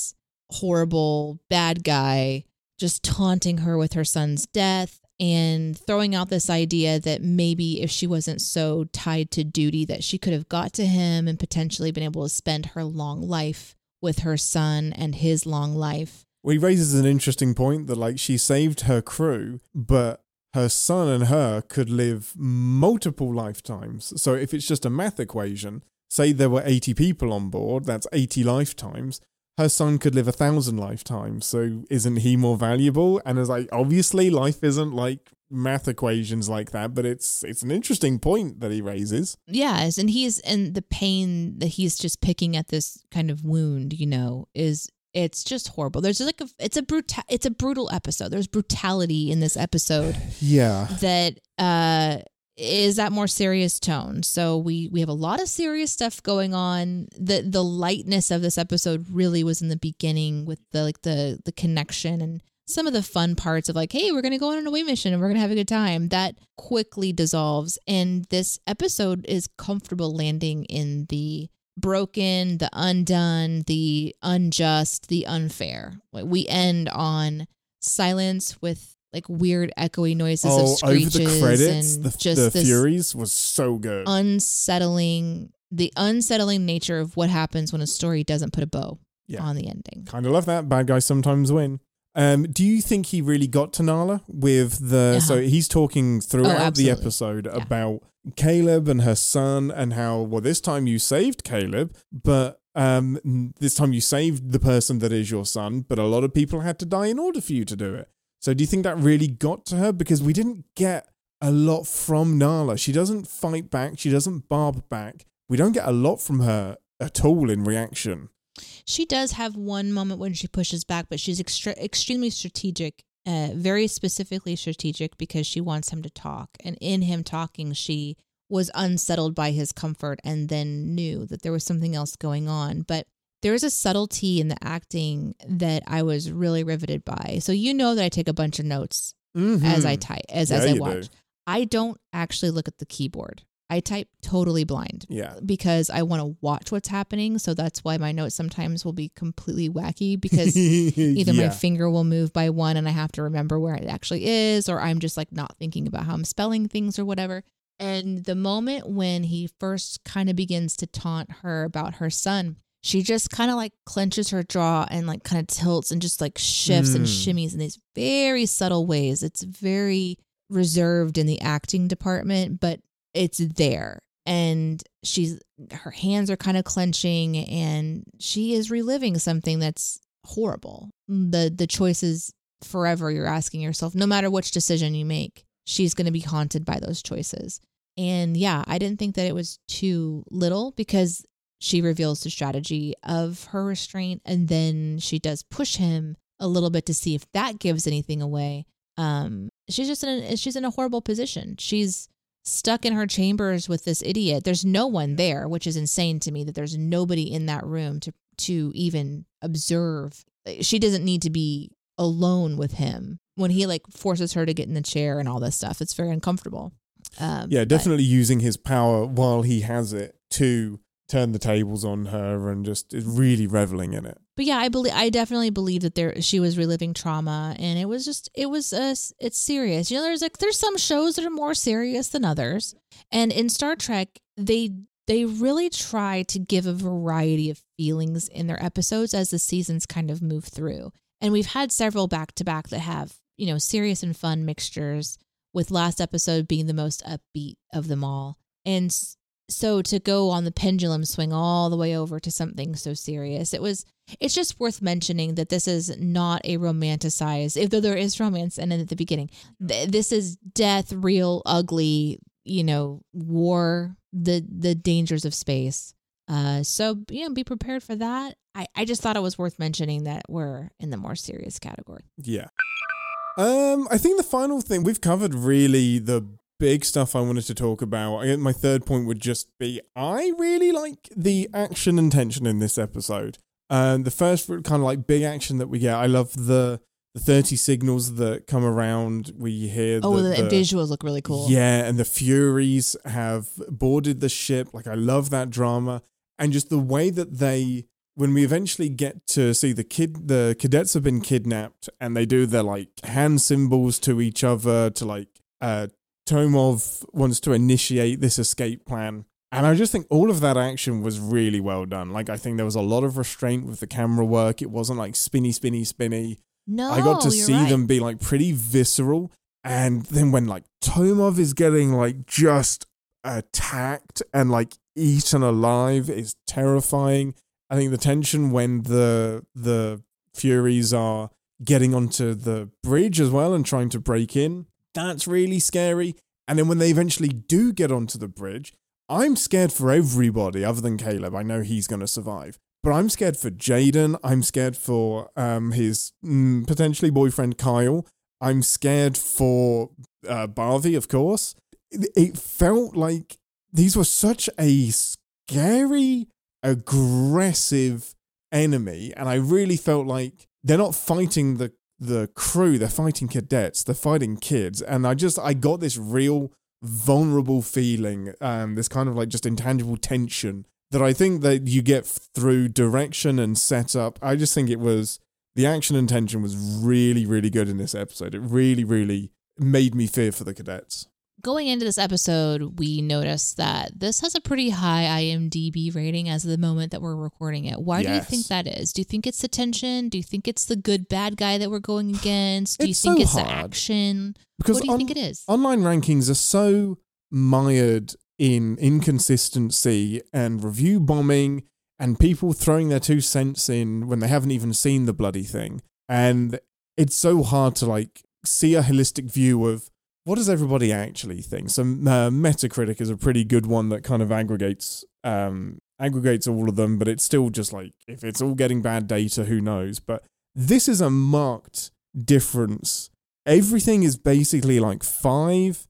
horrible bad guy just taunting her with her son's death and throwing out this idea that maybe if she wasn't so tied to duty that she could have got to him and potentially been able to spend her long life with her son and his long life. Well, he raises an interesting point that, like, she saved her crew, but her son and her could live multiple lifetimes. So if it's just a math equation, say there were 80 people on board, that's 80 lifetimes. Her son could live 1,000 lifetimes. So isn't he more valuable? And it's like, obviously life isn't like math equations like that, but it's an interesting point that he raises. Yes, and the pain that he's just picking at this kind of wound, it's just horrible. There's like it's a brutal episode. There's brutality in this episode. Yeah. That is that more serious tone. So we have a lot of serious stuff going on. The lightness of this episode really was in the beginning with the connection and some of the fun parts of like, hey, we're going to go on an away mission and we're going to have a good time. That quickly dissolves. And this episode is comfortable landing in the broken, the undone, the unjust, the unfair. We end on silence with like weird echoey noises of screeches. Over the credits, and the Furies was so good. The unsettling nature of what happens when a story doesn't put a bow on the ending. Kind of love that. Bad guys sometimes win. Do you think he really got to Nala with the... So he's talking throughout the episode about Caleb and her son and how, well, this time you saved Caleb, but this time you saved the person that is your son, but a lot of people had to die in order for you to do it. So do you think that really got to her? Because we didn't get a lot from Nala. She doesn't fight back. She doesn't barb back. We don't get a lot from her at all in reaction. She does have one moment when she pushes back, but she's extremely strategic, very specifically strategic because she wants him to talk. And in him talking, she was unsettled by his comfort and then knew that there was something else going on. But there is a subtlety in the acting that I was really riveted by. So you know that I take a bunch of notes as I type, as I watch. I don't actually look at the keyboard. I type totally blind because I want to watch what's happening. So that's why my notes sometimes will be completely wacky because either my finger will move by one and I have to remember where it actually is, or I'm just like not thinking about how I'm spelling things or whatever. And the moment when he first kind of begins to taunt her about her son, she just kind of like clenches her jaw and like kind of tilts and just like shifts and shimmies in these very subtle ways. It's very reserved in the acting department, but it's there. And her hands are kind of clenching and she is reliving something that's horrible. The choices forever you're asking yourself, no matter which decision you make, she's going to be haunted by those choices. And yeah, I didn't think that it was too little because she reveals the strategy of her restraint and then she does push him a little bit to see if that gives anything away. She's in a horrible position. She's stuck in her chambers with this idiot. There's no one there, which is insane to me that there's nobody in that room to even observe. She doesn't need to be alone with him when he like forces her to get in the chair and all this stuff. It's very uncomfortable. Definitely using his power while he has it to turn the tables on her and just is really reveling in it. But yeah, I definitely believe that she was reliving trauma, and it's serious. There's some shows that are more serious than others, and in Star Trek they really try to give a variety of feelings in their episodes as the seasons kind of move through. And we've had several back to back that have serious and fun mixtures, with last episode being the most upbeat of them all. And so to go on the pendulum swing all the way over to something so serious, it's just worth mentioning that this is not a romanticized, if though there is romance and at the beginning, this is death, real, ugly, war, the dangers of space. So be prepared for that. I just thought it was worth mentioning that we're in the more serious category. Yeah. I think the final thing, we've covered really the big stuff I wanted to talk about. My third point would just be, I really like the action and tension in this episode. The first kind of like big action that we get, I love the 30 signals that come around. We hear the visuals look really cool. Yeah, and the Furies have boarded the ship. Like, I love that drama. And just the way that they when we eventually get to see the cadets have been kidnapped and they do their like hand symbols to each other to like Tomov wants to initiate this escape plan. And I just think all of that action was really well done. Like, I think there was a lot of restraint with the camera work. It wasn't like spinny. No, I got to see right. them be like pretty visceral. And then when like Tomov is getting like just attacked and like eaten alive is terrifying. I think the tension when the Furies are getting onto the bridge as well and trying to break in, that's really scary. And then when they eventually do get onto the bridge, I'm scared for everybody other than Caleb. I know he's going to survive. But I'm scared for Jaden. I'm scared for his potentially boyfriend Kyle. I'm scared for Barvi, of course. It felt like these were such a scary, aggressive enemy. And I really felt like they're not fighting the crew. They're fighting cadets. They're fighting kids. And I got this real vulnerable feeling, this kind of like just intangible tension that I think that you get through direction and setup. I just think the action and tension was really, really good in this episode. It really, really made me fear for the cadets. Going into this episode, we noticed that this has a pretty high IMDb rating as of the moment that we're recording it. Why do you think that is? Do you think it's the tension? Do you think it's the good bad guy that we're going against? Do you think it's the action? Because what do you think it is? Online rankings are so mired in inconsistency and review bombing and people throwing their 2 cents in when they haven't even seen the bloody thing. And it's so hard to like see a holistic view of what does everybody actually think. So Metacritic is a pretty good one that kind of aggregates all of them, but it's still just like, if it's all getting bad data, who knows? But this is a marked difference. Everything is basically like 5,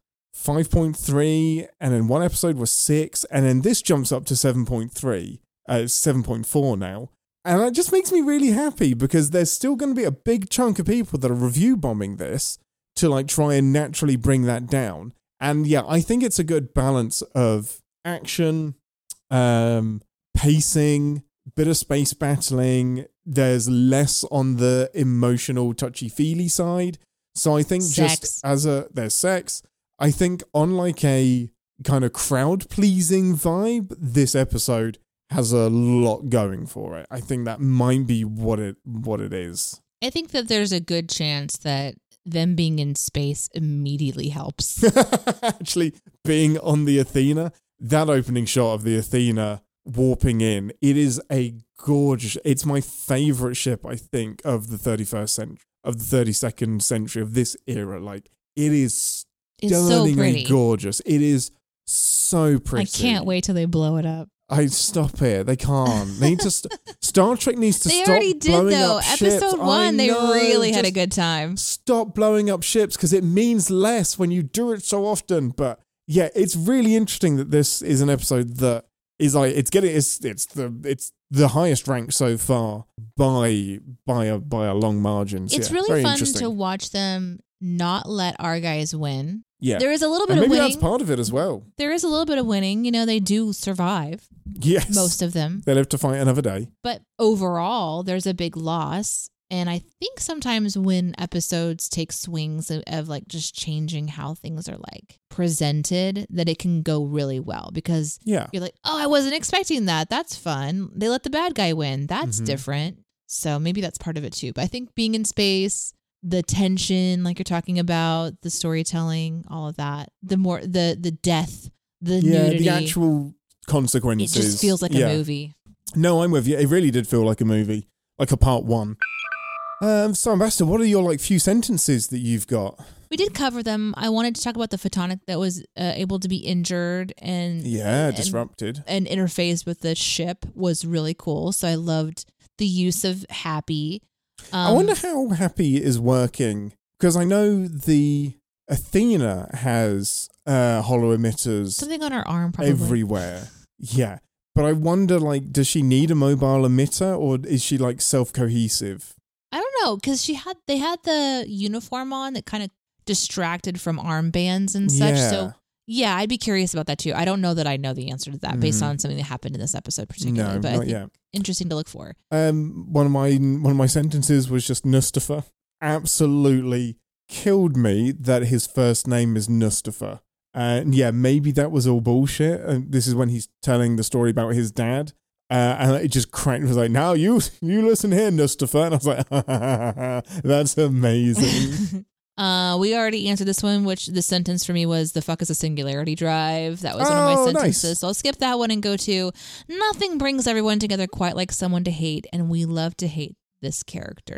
5.3, and then one episode was 6, and then this jumps up to 7.3. It's 7.4 now. And that just makes me really happy because there's still going to be a big chunk of people that are review bombing this to like try and naturally bring that down. And yeah, I think it's a good balance of action, pacing, bit of space battling. There's less on the emotional touchy-feely side. So I think there's sex. I think on like a kind of crowd-pleasing vibe, this episode has a lot going for it. I think that might be what it is. I think that there's a good chance that them being in space immediately helps. Actually, being on the Athena, that opening shot of the Athena warping in, it is a gorgeous, it's my favorite ship, I think, of the 31st century, of the 32nd century, of this era. Like, it is stunningly gorgeous. It is so pretty. I can't wait till they blow it up. I stop it. They can't. They need to. Star Trek needs to stop blowing up ships. They already did, though. Episode 1, they really had a good time. Stop blowing up ships because it means less when you do it so often. But yeah, it's really interesting that this is an episode that is like it's the highest rank so far by a long margin. So it's really fun to watch them not let our guys win. Yeah. There is a little bit of winning. Maybe that's part of it as well. There is a little bit of winning. You know, they do survive. Yes. Most of them. They live to fight another day. But overall, there's a big loss. And I think sometimes when episodes take swings of like just changing how things are like presented, that it can go really well because you're like, oh, I wasn't expecting that. That's fun. They let the bad guy win. That's different. So maybe that's part of it too. But I think being in space, the tension, like you're talking about, the storytelling, all of that, the death, the nudity, the actual consequences. It just feels like a movie. No, I'm with you. It really did feel like a movie, like a part 1. So, Ambassador, what are your like few sentences that you've got? We did cover them. I wanted to talk about the photonic that was able to be injured and disrupted and interface with the ship was really cool. So I loved the use of Happy. I wonder how Happy is working because I know the Athena has hollow emitters, something on her arm, probably everywhere. Yeah, but I wonder, like, does she need a mobile emitter or is she like self-cohesive? I don't know because they had the uniform on that kind of distracted from armbands and such. Yeah. So Yeah, I'd be curious about that too. I don't know that I know the answer to that based on something that happened in this episode particularly, but I think interesting to look for. One of my sentences was just Nustafa. Absolutely killed me that his first name is Nustafa. And yeah, maybe that was all bullshit. And this is when he's telling the story about his dad. And it just cracked. It was like, now you listen here, Nustafa. And I was like, that's amazing. We already answered this one, which the sentence for me was, the fuck is a singularity drive. That was one of my sentences. Nice. So I'll skip that one and go to, nothing brings everyone together quite like someone to hate. And we love to hate this character,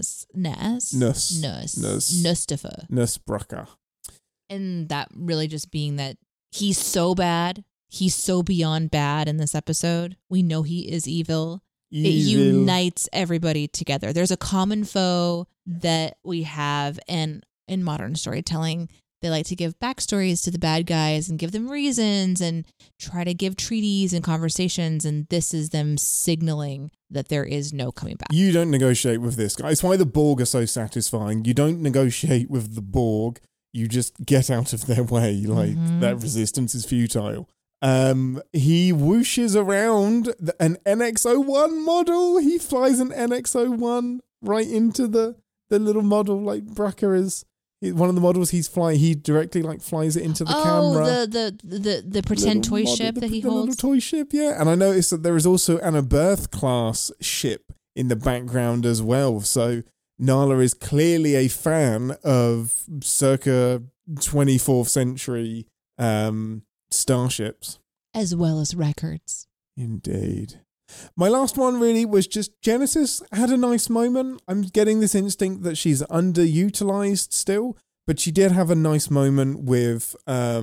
Nustafa. Nusbraka. And that really just being that he's so bad. He's so beyond bad in this episode. We know he is evil. It unites everybody together. There's a common foe that we have, and in modern storytelling, they like to give backstories to the bad guys and give them reasons and try to give treaties and conversations, and this is them signaling that there is no coming back. You don't negotiate with this guy. It's why the Borg are so satisfying. You don't negotiate with the Borg. You just get out of their way. Like, that resistance is futile. He whooshes around an NX-01 model. He flies an NX-01 right into the little model. Like, Braka is one of the models he's flying. He directly flies it into the camera. The pretend toy ship that he holds. The little toy ship, yeah. And I noticed that there is also an Aberth class ship in the background as well. So Nala is clearly a fan of circa 24th century starships. As well as records. Indeed. My last one really was just Genesis had a nice moment. I'm getting this instinct that she's underutilized still, but she did have a nice moment with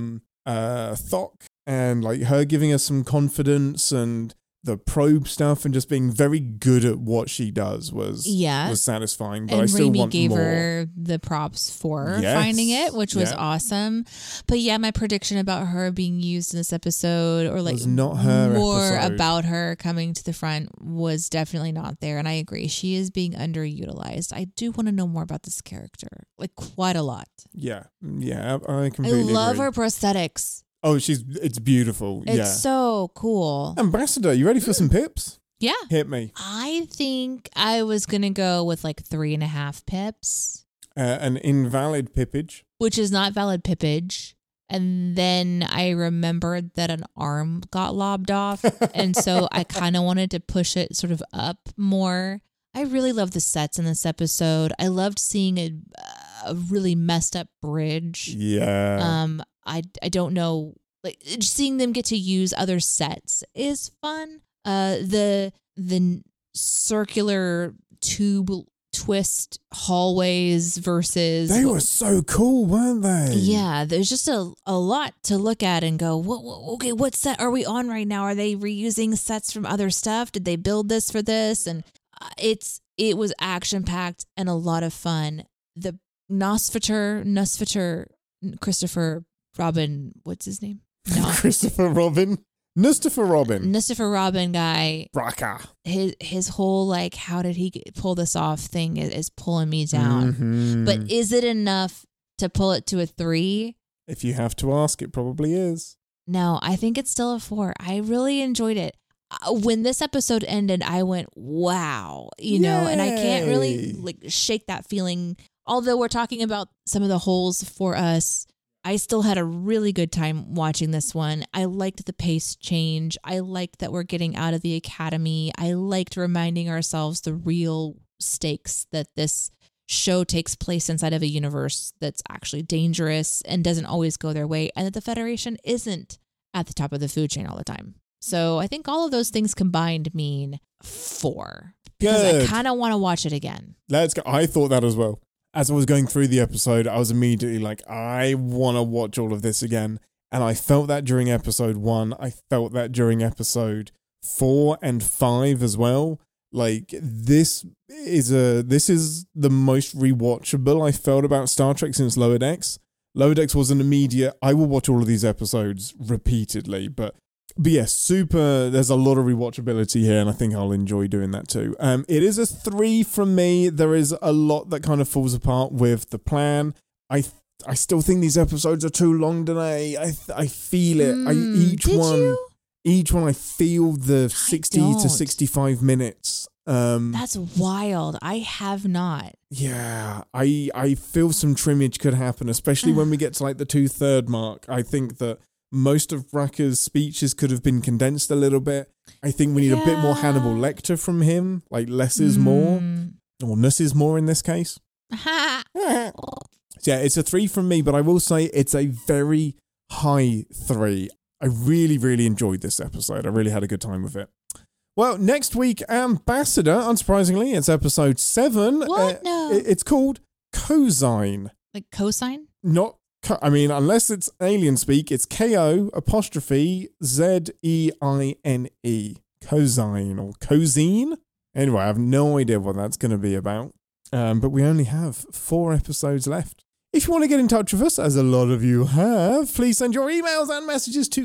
Thok and her giving us some confidence, and the probe stuff and just being very good at what she does was satisfying. But and I still Raimi want gave more. her the props for finding it, which was awesome. But yeah, my prediction about her being used in this episode, or was not her more episode. About her coming to the front, was definitely not there. And I agree, she is being underutilized. I do want to know more about this character, quite a lot. Yeah, I completely love agree. her prosthetics. Oh, it's beautiful. It's so cool. Ambassador, you ready for some pips? Yeah. Hit me. I think I was going to go with 3.5 pips. An invalid pippage. Which is not valid pippage. And then I remembered that an arm got lobbed off. And so I kind of wanted to push it sort of up more. I really love the sets in this episode. I loved seeing a really messed up bridge. Yeah. I don't know, seeing them get to use other sets is fun. The circular tube twist hallways versus... They were so cool, weren't they? Yeah, there's just a lot to look at and go, okay, what set are we on right now? Are they reusing sets from other stuff? Did they build this for this? And it was action-packed and a lot of fun. The Nustafa Robin, what's his name? No. Christopher Robin. Nustafa Robin guy. Braka. His whole how did he pull this off thing is pulling me down. Mm-hmm. But is it enough to pull it to a 3? If you have to ask, it probably is. No, I think it's still a 4. I really enjoyed it. When this episode ended, I went, wow, know, and I can't really shake that feeling. Although we're talking about some of the holes for us, I still had a really good time watching this one. I liked the pace change. I liked that we're getting out of the academy. I liked reminding ourselves the real stakes that this show takes place inside of a universe that's actually dangerous and doesn't always go their way, and that the Federation isn't at the top of the food chain all the time. So I think all of those things combined mean 4. Because I kind of want to watch it again. Let's go. I thought that as well. As I was going through the episode, I was immediately like, I want to watch all of this again. And I felt that during episode 1. I felt that during episode 4 and 5 as well. This is the most rewatchable I felt about Star Trek since Lower Decks. Lower Decks was an immediate, I will watch all of these episodes repeatedly, but yes, there's a lot of rewatchability here, and I think I'll enjoy doing that too. It is a 3 from me. There is a lot that kind of falls apart with the plan. I I still think these episodes are too long, Danae. I feel it. Each one I feel the 60 to 65 minutes. That's wild. I have not. Yeah, I feel some trimmage could happen, especially when we get to like the 2/3 mark. I think that most of Bracker's speeches could have been condensed a little bit. I think we need a bit more Hannibal Lecter from him, like less is more, or less is more in this case. Yeah, it's a 3 from me, but I will say it's a very high 3. I really, really enjoyed this episode. I really had a good time with it. Well, next week, Ambassador, unsurprisingly, it's episode 7. What? No. It's called Cosine. Like cosine? Not, unless it's alien speak, it's KO'Zene. Cosine or Cosine. Anyway, I have no idea what that's going to be about. But we only have 4 episodes left. If you want to get in touch with us, as a lot of you have, please send your emails and messages to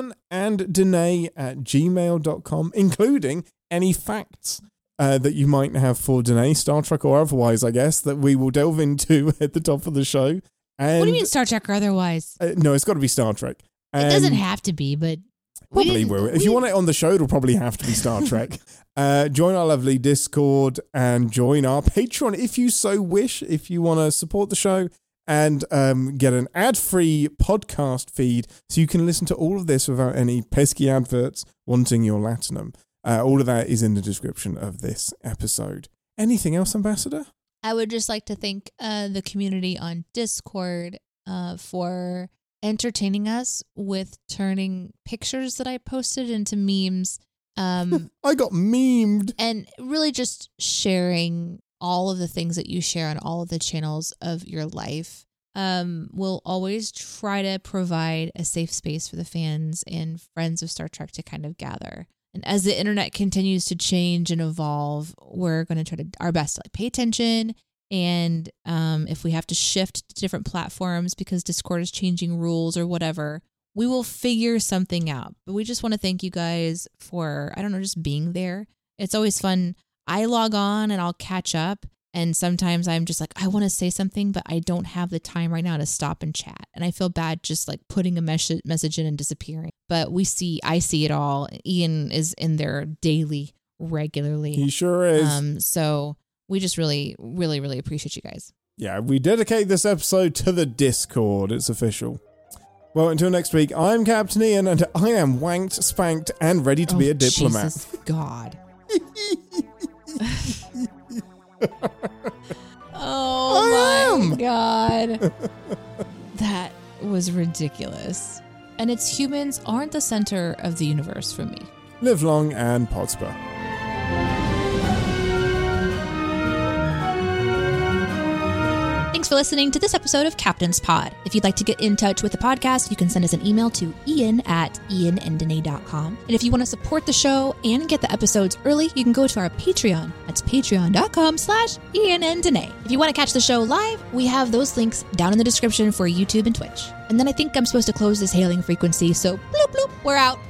iananddanae@gmail.com, including any facts that you might have for Danae, Star Trek or otherwise, I guess, that we will delve into at the top of the show. And what do you mean Star Trek or otherwise? No, it's got to be Star Trek. It doesn't have to be, but... Probably will. If you want it on the show, it'll probably have to be Star Trek. Join our lovely Discord and join our Patreon if you so wish, if you want to support the show and get an ad-free podcast feed so you can listen to all of this without any pesky adverts wanting your latinum. All of that is in the description of this episode. Anything else, Ambassador? I would just like to thank the community on Discord for entertaining us with turning pictures that I posted into memes. I got memed. And really just sharing all of the things that you share on all of the channels of your life. We'll always try to provide a safe space for the fans and friends of Star Trek to kind of gather. And as the internet continues to change and evolve, we're going to try to our best to pay attention. And if we have to shift to different platforms because Discord is changing rules or whatever, we will figure something out. But we just want to thank you guys for, just being there. It's always fun. I log on and I'll catch up. And sometimes I'm just like, I want to say something, but I don't have the time right now to stop and chat. And I feel bad just putting a message in and disappearing. But I see it all. Ian is in there daily, regularly. He sure is. So we just really, really, really appreciate you guys. Yeah, we dedicate this episode to the Discord. It's official. Well, until next week, I'm Captain Ian, and I am wanked, spanked, and ready to be a diplomat. Jesus God. Oh my God. That was ridiculous. And its humans aren't the center of the universe for me. Live long and prosper. Thanks for listening to this episode of Captain's Pod. If you'd like to get in touch with the podcast, you can send us an email to ian@iananddanae.com. And if you want to support the show and get the episodes early, you can go to our Patreon. That's patreon.com/iananddanae. If you want to catch the show live, we have those links down in the description for YouTube and Twitch. And then I think I'm supposed to close this hailing frequency, so bloop bloop, we're out.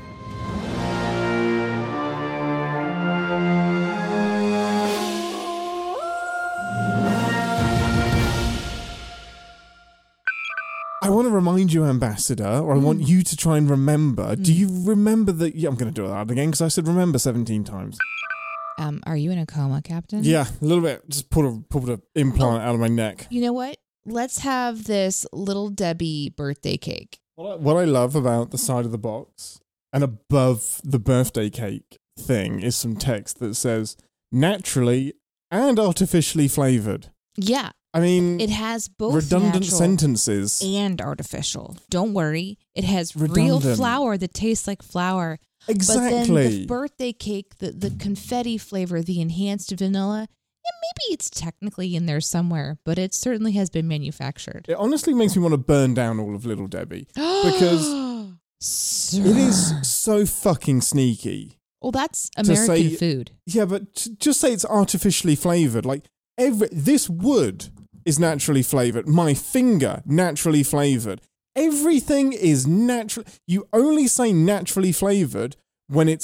I want to remind you, Ambassador, or I want you to try and remember. Do you remember that? Yeah, I'm going to do that again because I said remember 17 times. Are you in a coma, Captain? Yeah, a little bit. Just pulled an implant out of my neck. You know what? Let's have this Little Debbie birthday cake. What I love about the side of the box and above the birthday cake thing is some text that says naturally and artificially flavored. Yeah. I mean, it has both redundant natural sentences and artificial. Don't worry. It has real flour that tastes like flour. Exactly. But then the birthday cake, the confetti flavor, the enhanced vanilla, maybe it's technically in there somewhere, but it certainly has been manufactured. It honestly makes me want to burn down all of Little Debbie because it is so fucking sneaky. Well, that's American food. Yeah, but just say it's artificially flavored. Like this wood is naturally flavored. My finger, naturally flavored. Everything is natural. You only say naturally flavored when it's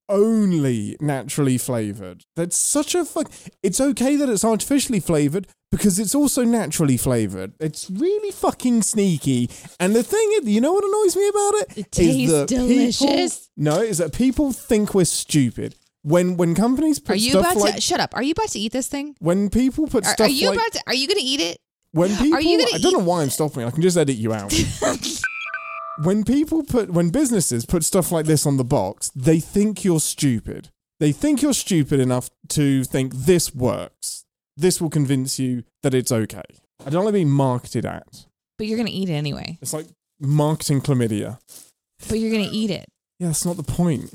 only naturally flavored. That's such a fuck. It's okay that it's artificially flavored because it's also naturally flavored. It's really fucking sneaky. And the thing is, you know what annoys me about it? It tastes delicious. Is that people think we're stupid. When companies put Shut up. Are you about to eat this thing? When people put stuff are you going to eat it? When people, I don't know why I'm stopping. I can just edit you out. When businesses put stuff like this on the box, they think you're stupid. They think you're stupid enough to think this works. This will convince you that it's okay. I don't like being marketed at. But you're going to eat it anyway. It's like marketing chlamydia. But you're going to eat it. Yeah, that's not the point.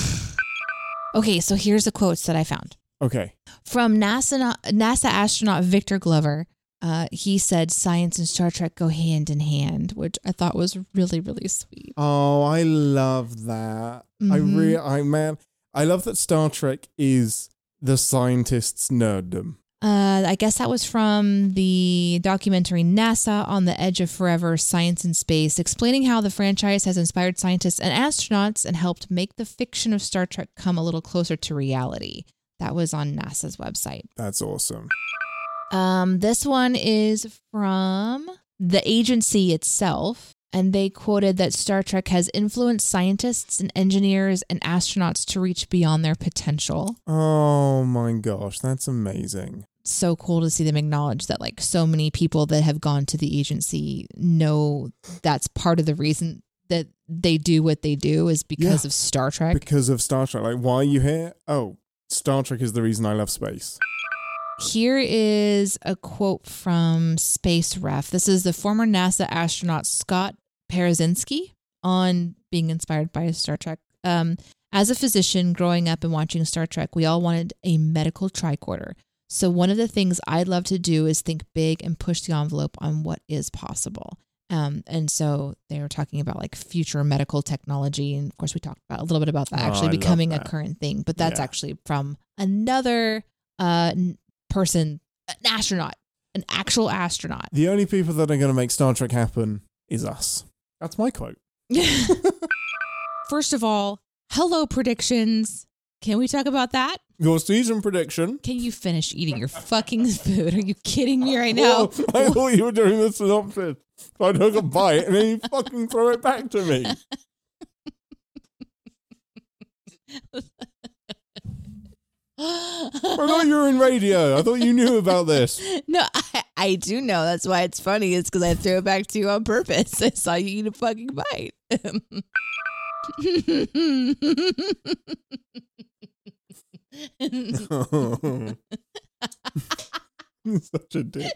Okay, so here's the quotes that I found. Okay. From NASA astronaut Victor Glover. He said science and Star Trek go hand in hand, which I thought was really, really sweet. Oh, I love that. Mm-hmm. I love that Star Trek is the scientist's nerddom. I guess that was from the documentary NASA on the Edge of Forever, Science in Space, explaining how the franchise has inspired scientists and astronauts and helped make the fiction of Star Trek come a little closer to reality. That was on NASA's website. That's awesome. This one is from the agency itself, and they quoted that Star Trek has influenced scientists and engineers and astronauts to reach beyond their potential. Oh my gosh, that's amazing. So cool to see them acknowledge that, like, so many people that have gone to the agency know that's part of the reason that they do what they do is because of Star Trek. Because of Star Trek. Like, why are you here? Oh, Star Trek is the reason I love space. Here is a quote from Space Ref. This is the former NASA astronaut Scott Parazynski on being inspired by Star Trek. As a physician growing up and watching Star Trek, we all wanted a medical tricorder. So one of the things I'd love to do is think big and push the envelope on what is possible. And so they were talking about like future medical technology. And of course, we talked about a little bit about that actually becoming a current thing. But that's actually from another person, an astronaut, an actual astronaut. The only people that are going to make Star Trek happen is us. That's my quote. First of all, hello predictions. Can we talk about that? Your season prediction. Can you finish eating your fucking food? Are you kidding me right now? Oh, I thought you were doing the synopsis. So I took a bite and then you fucking throw it back to me. I thought you were in radio. I thought you knew about this. No, I do know. That's why it's funny. It's because I threw it back to you on purpose. I saw you eat a fucking bite. Such a dick.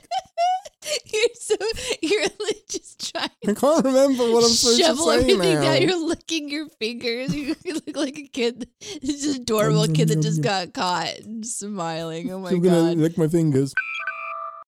You're just trying. I can't remember what I'm supposed to say shovel everything now. down. You're licking your fingers. You look like a kid. It's just adorable kid that just got caught and smiling. Oh my I'm god! gonna lick my fingers.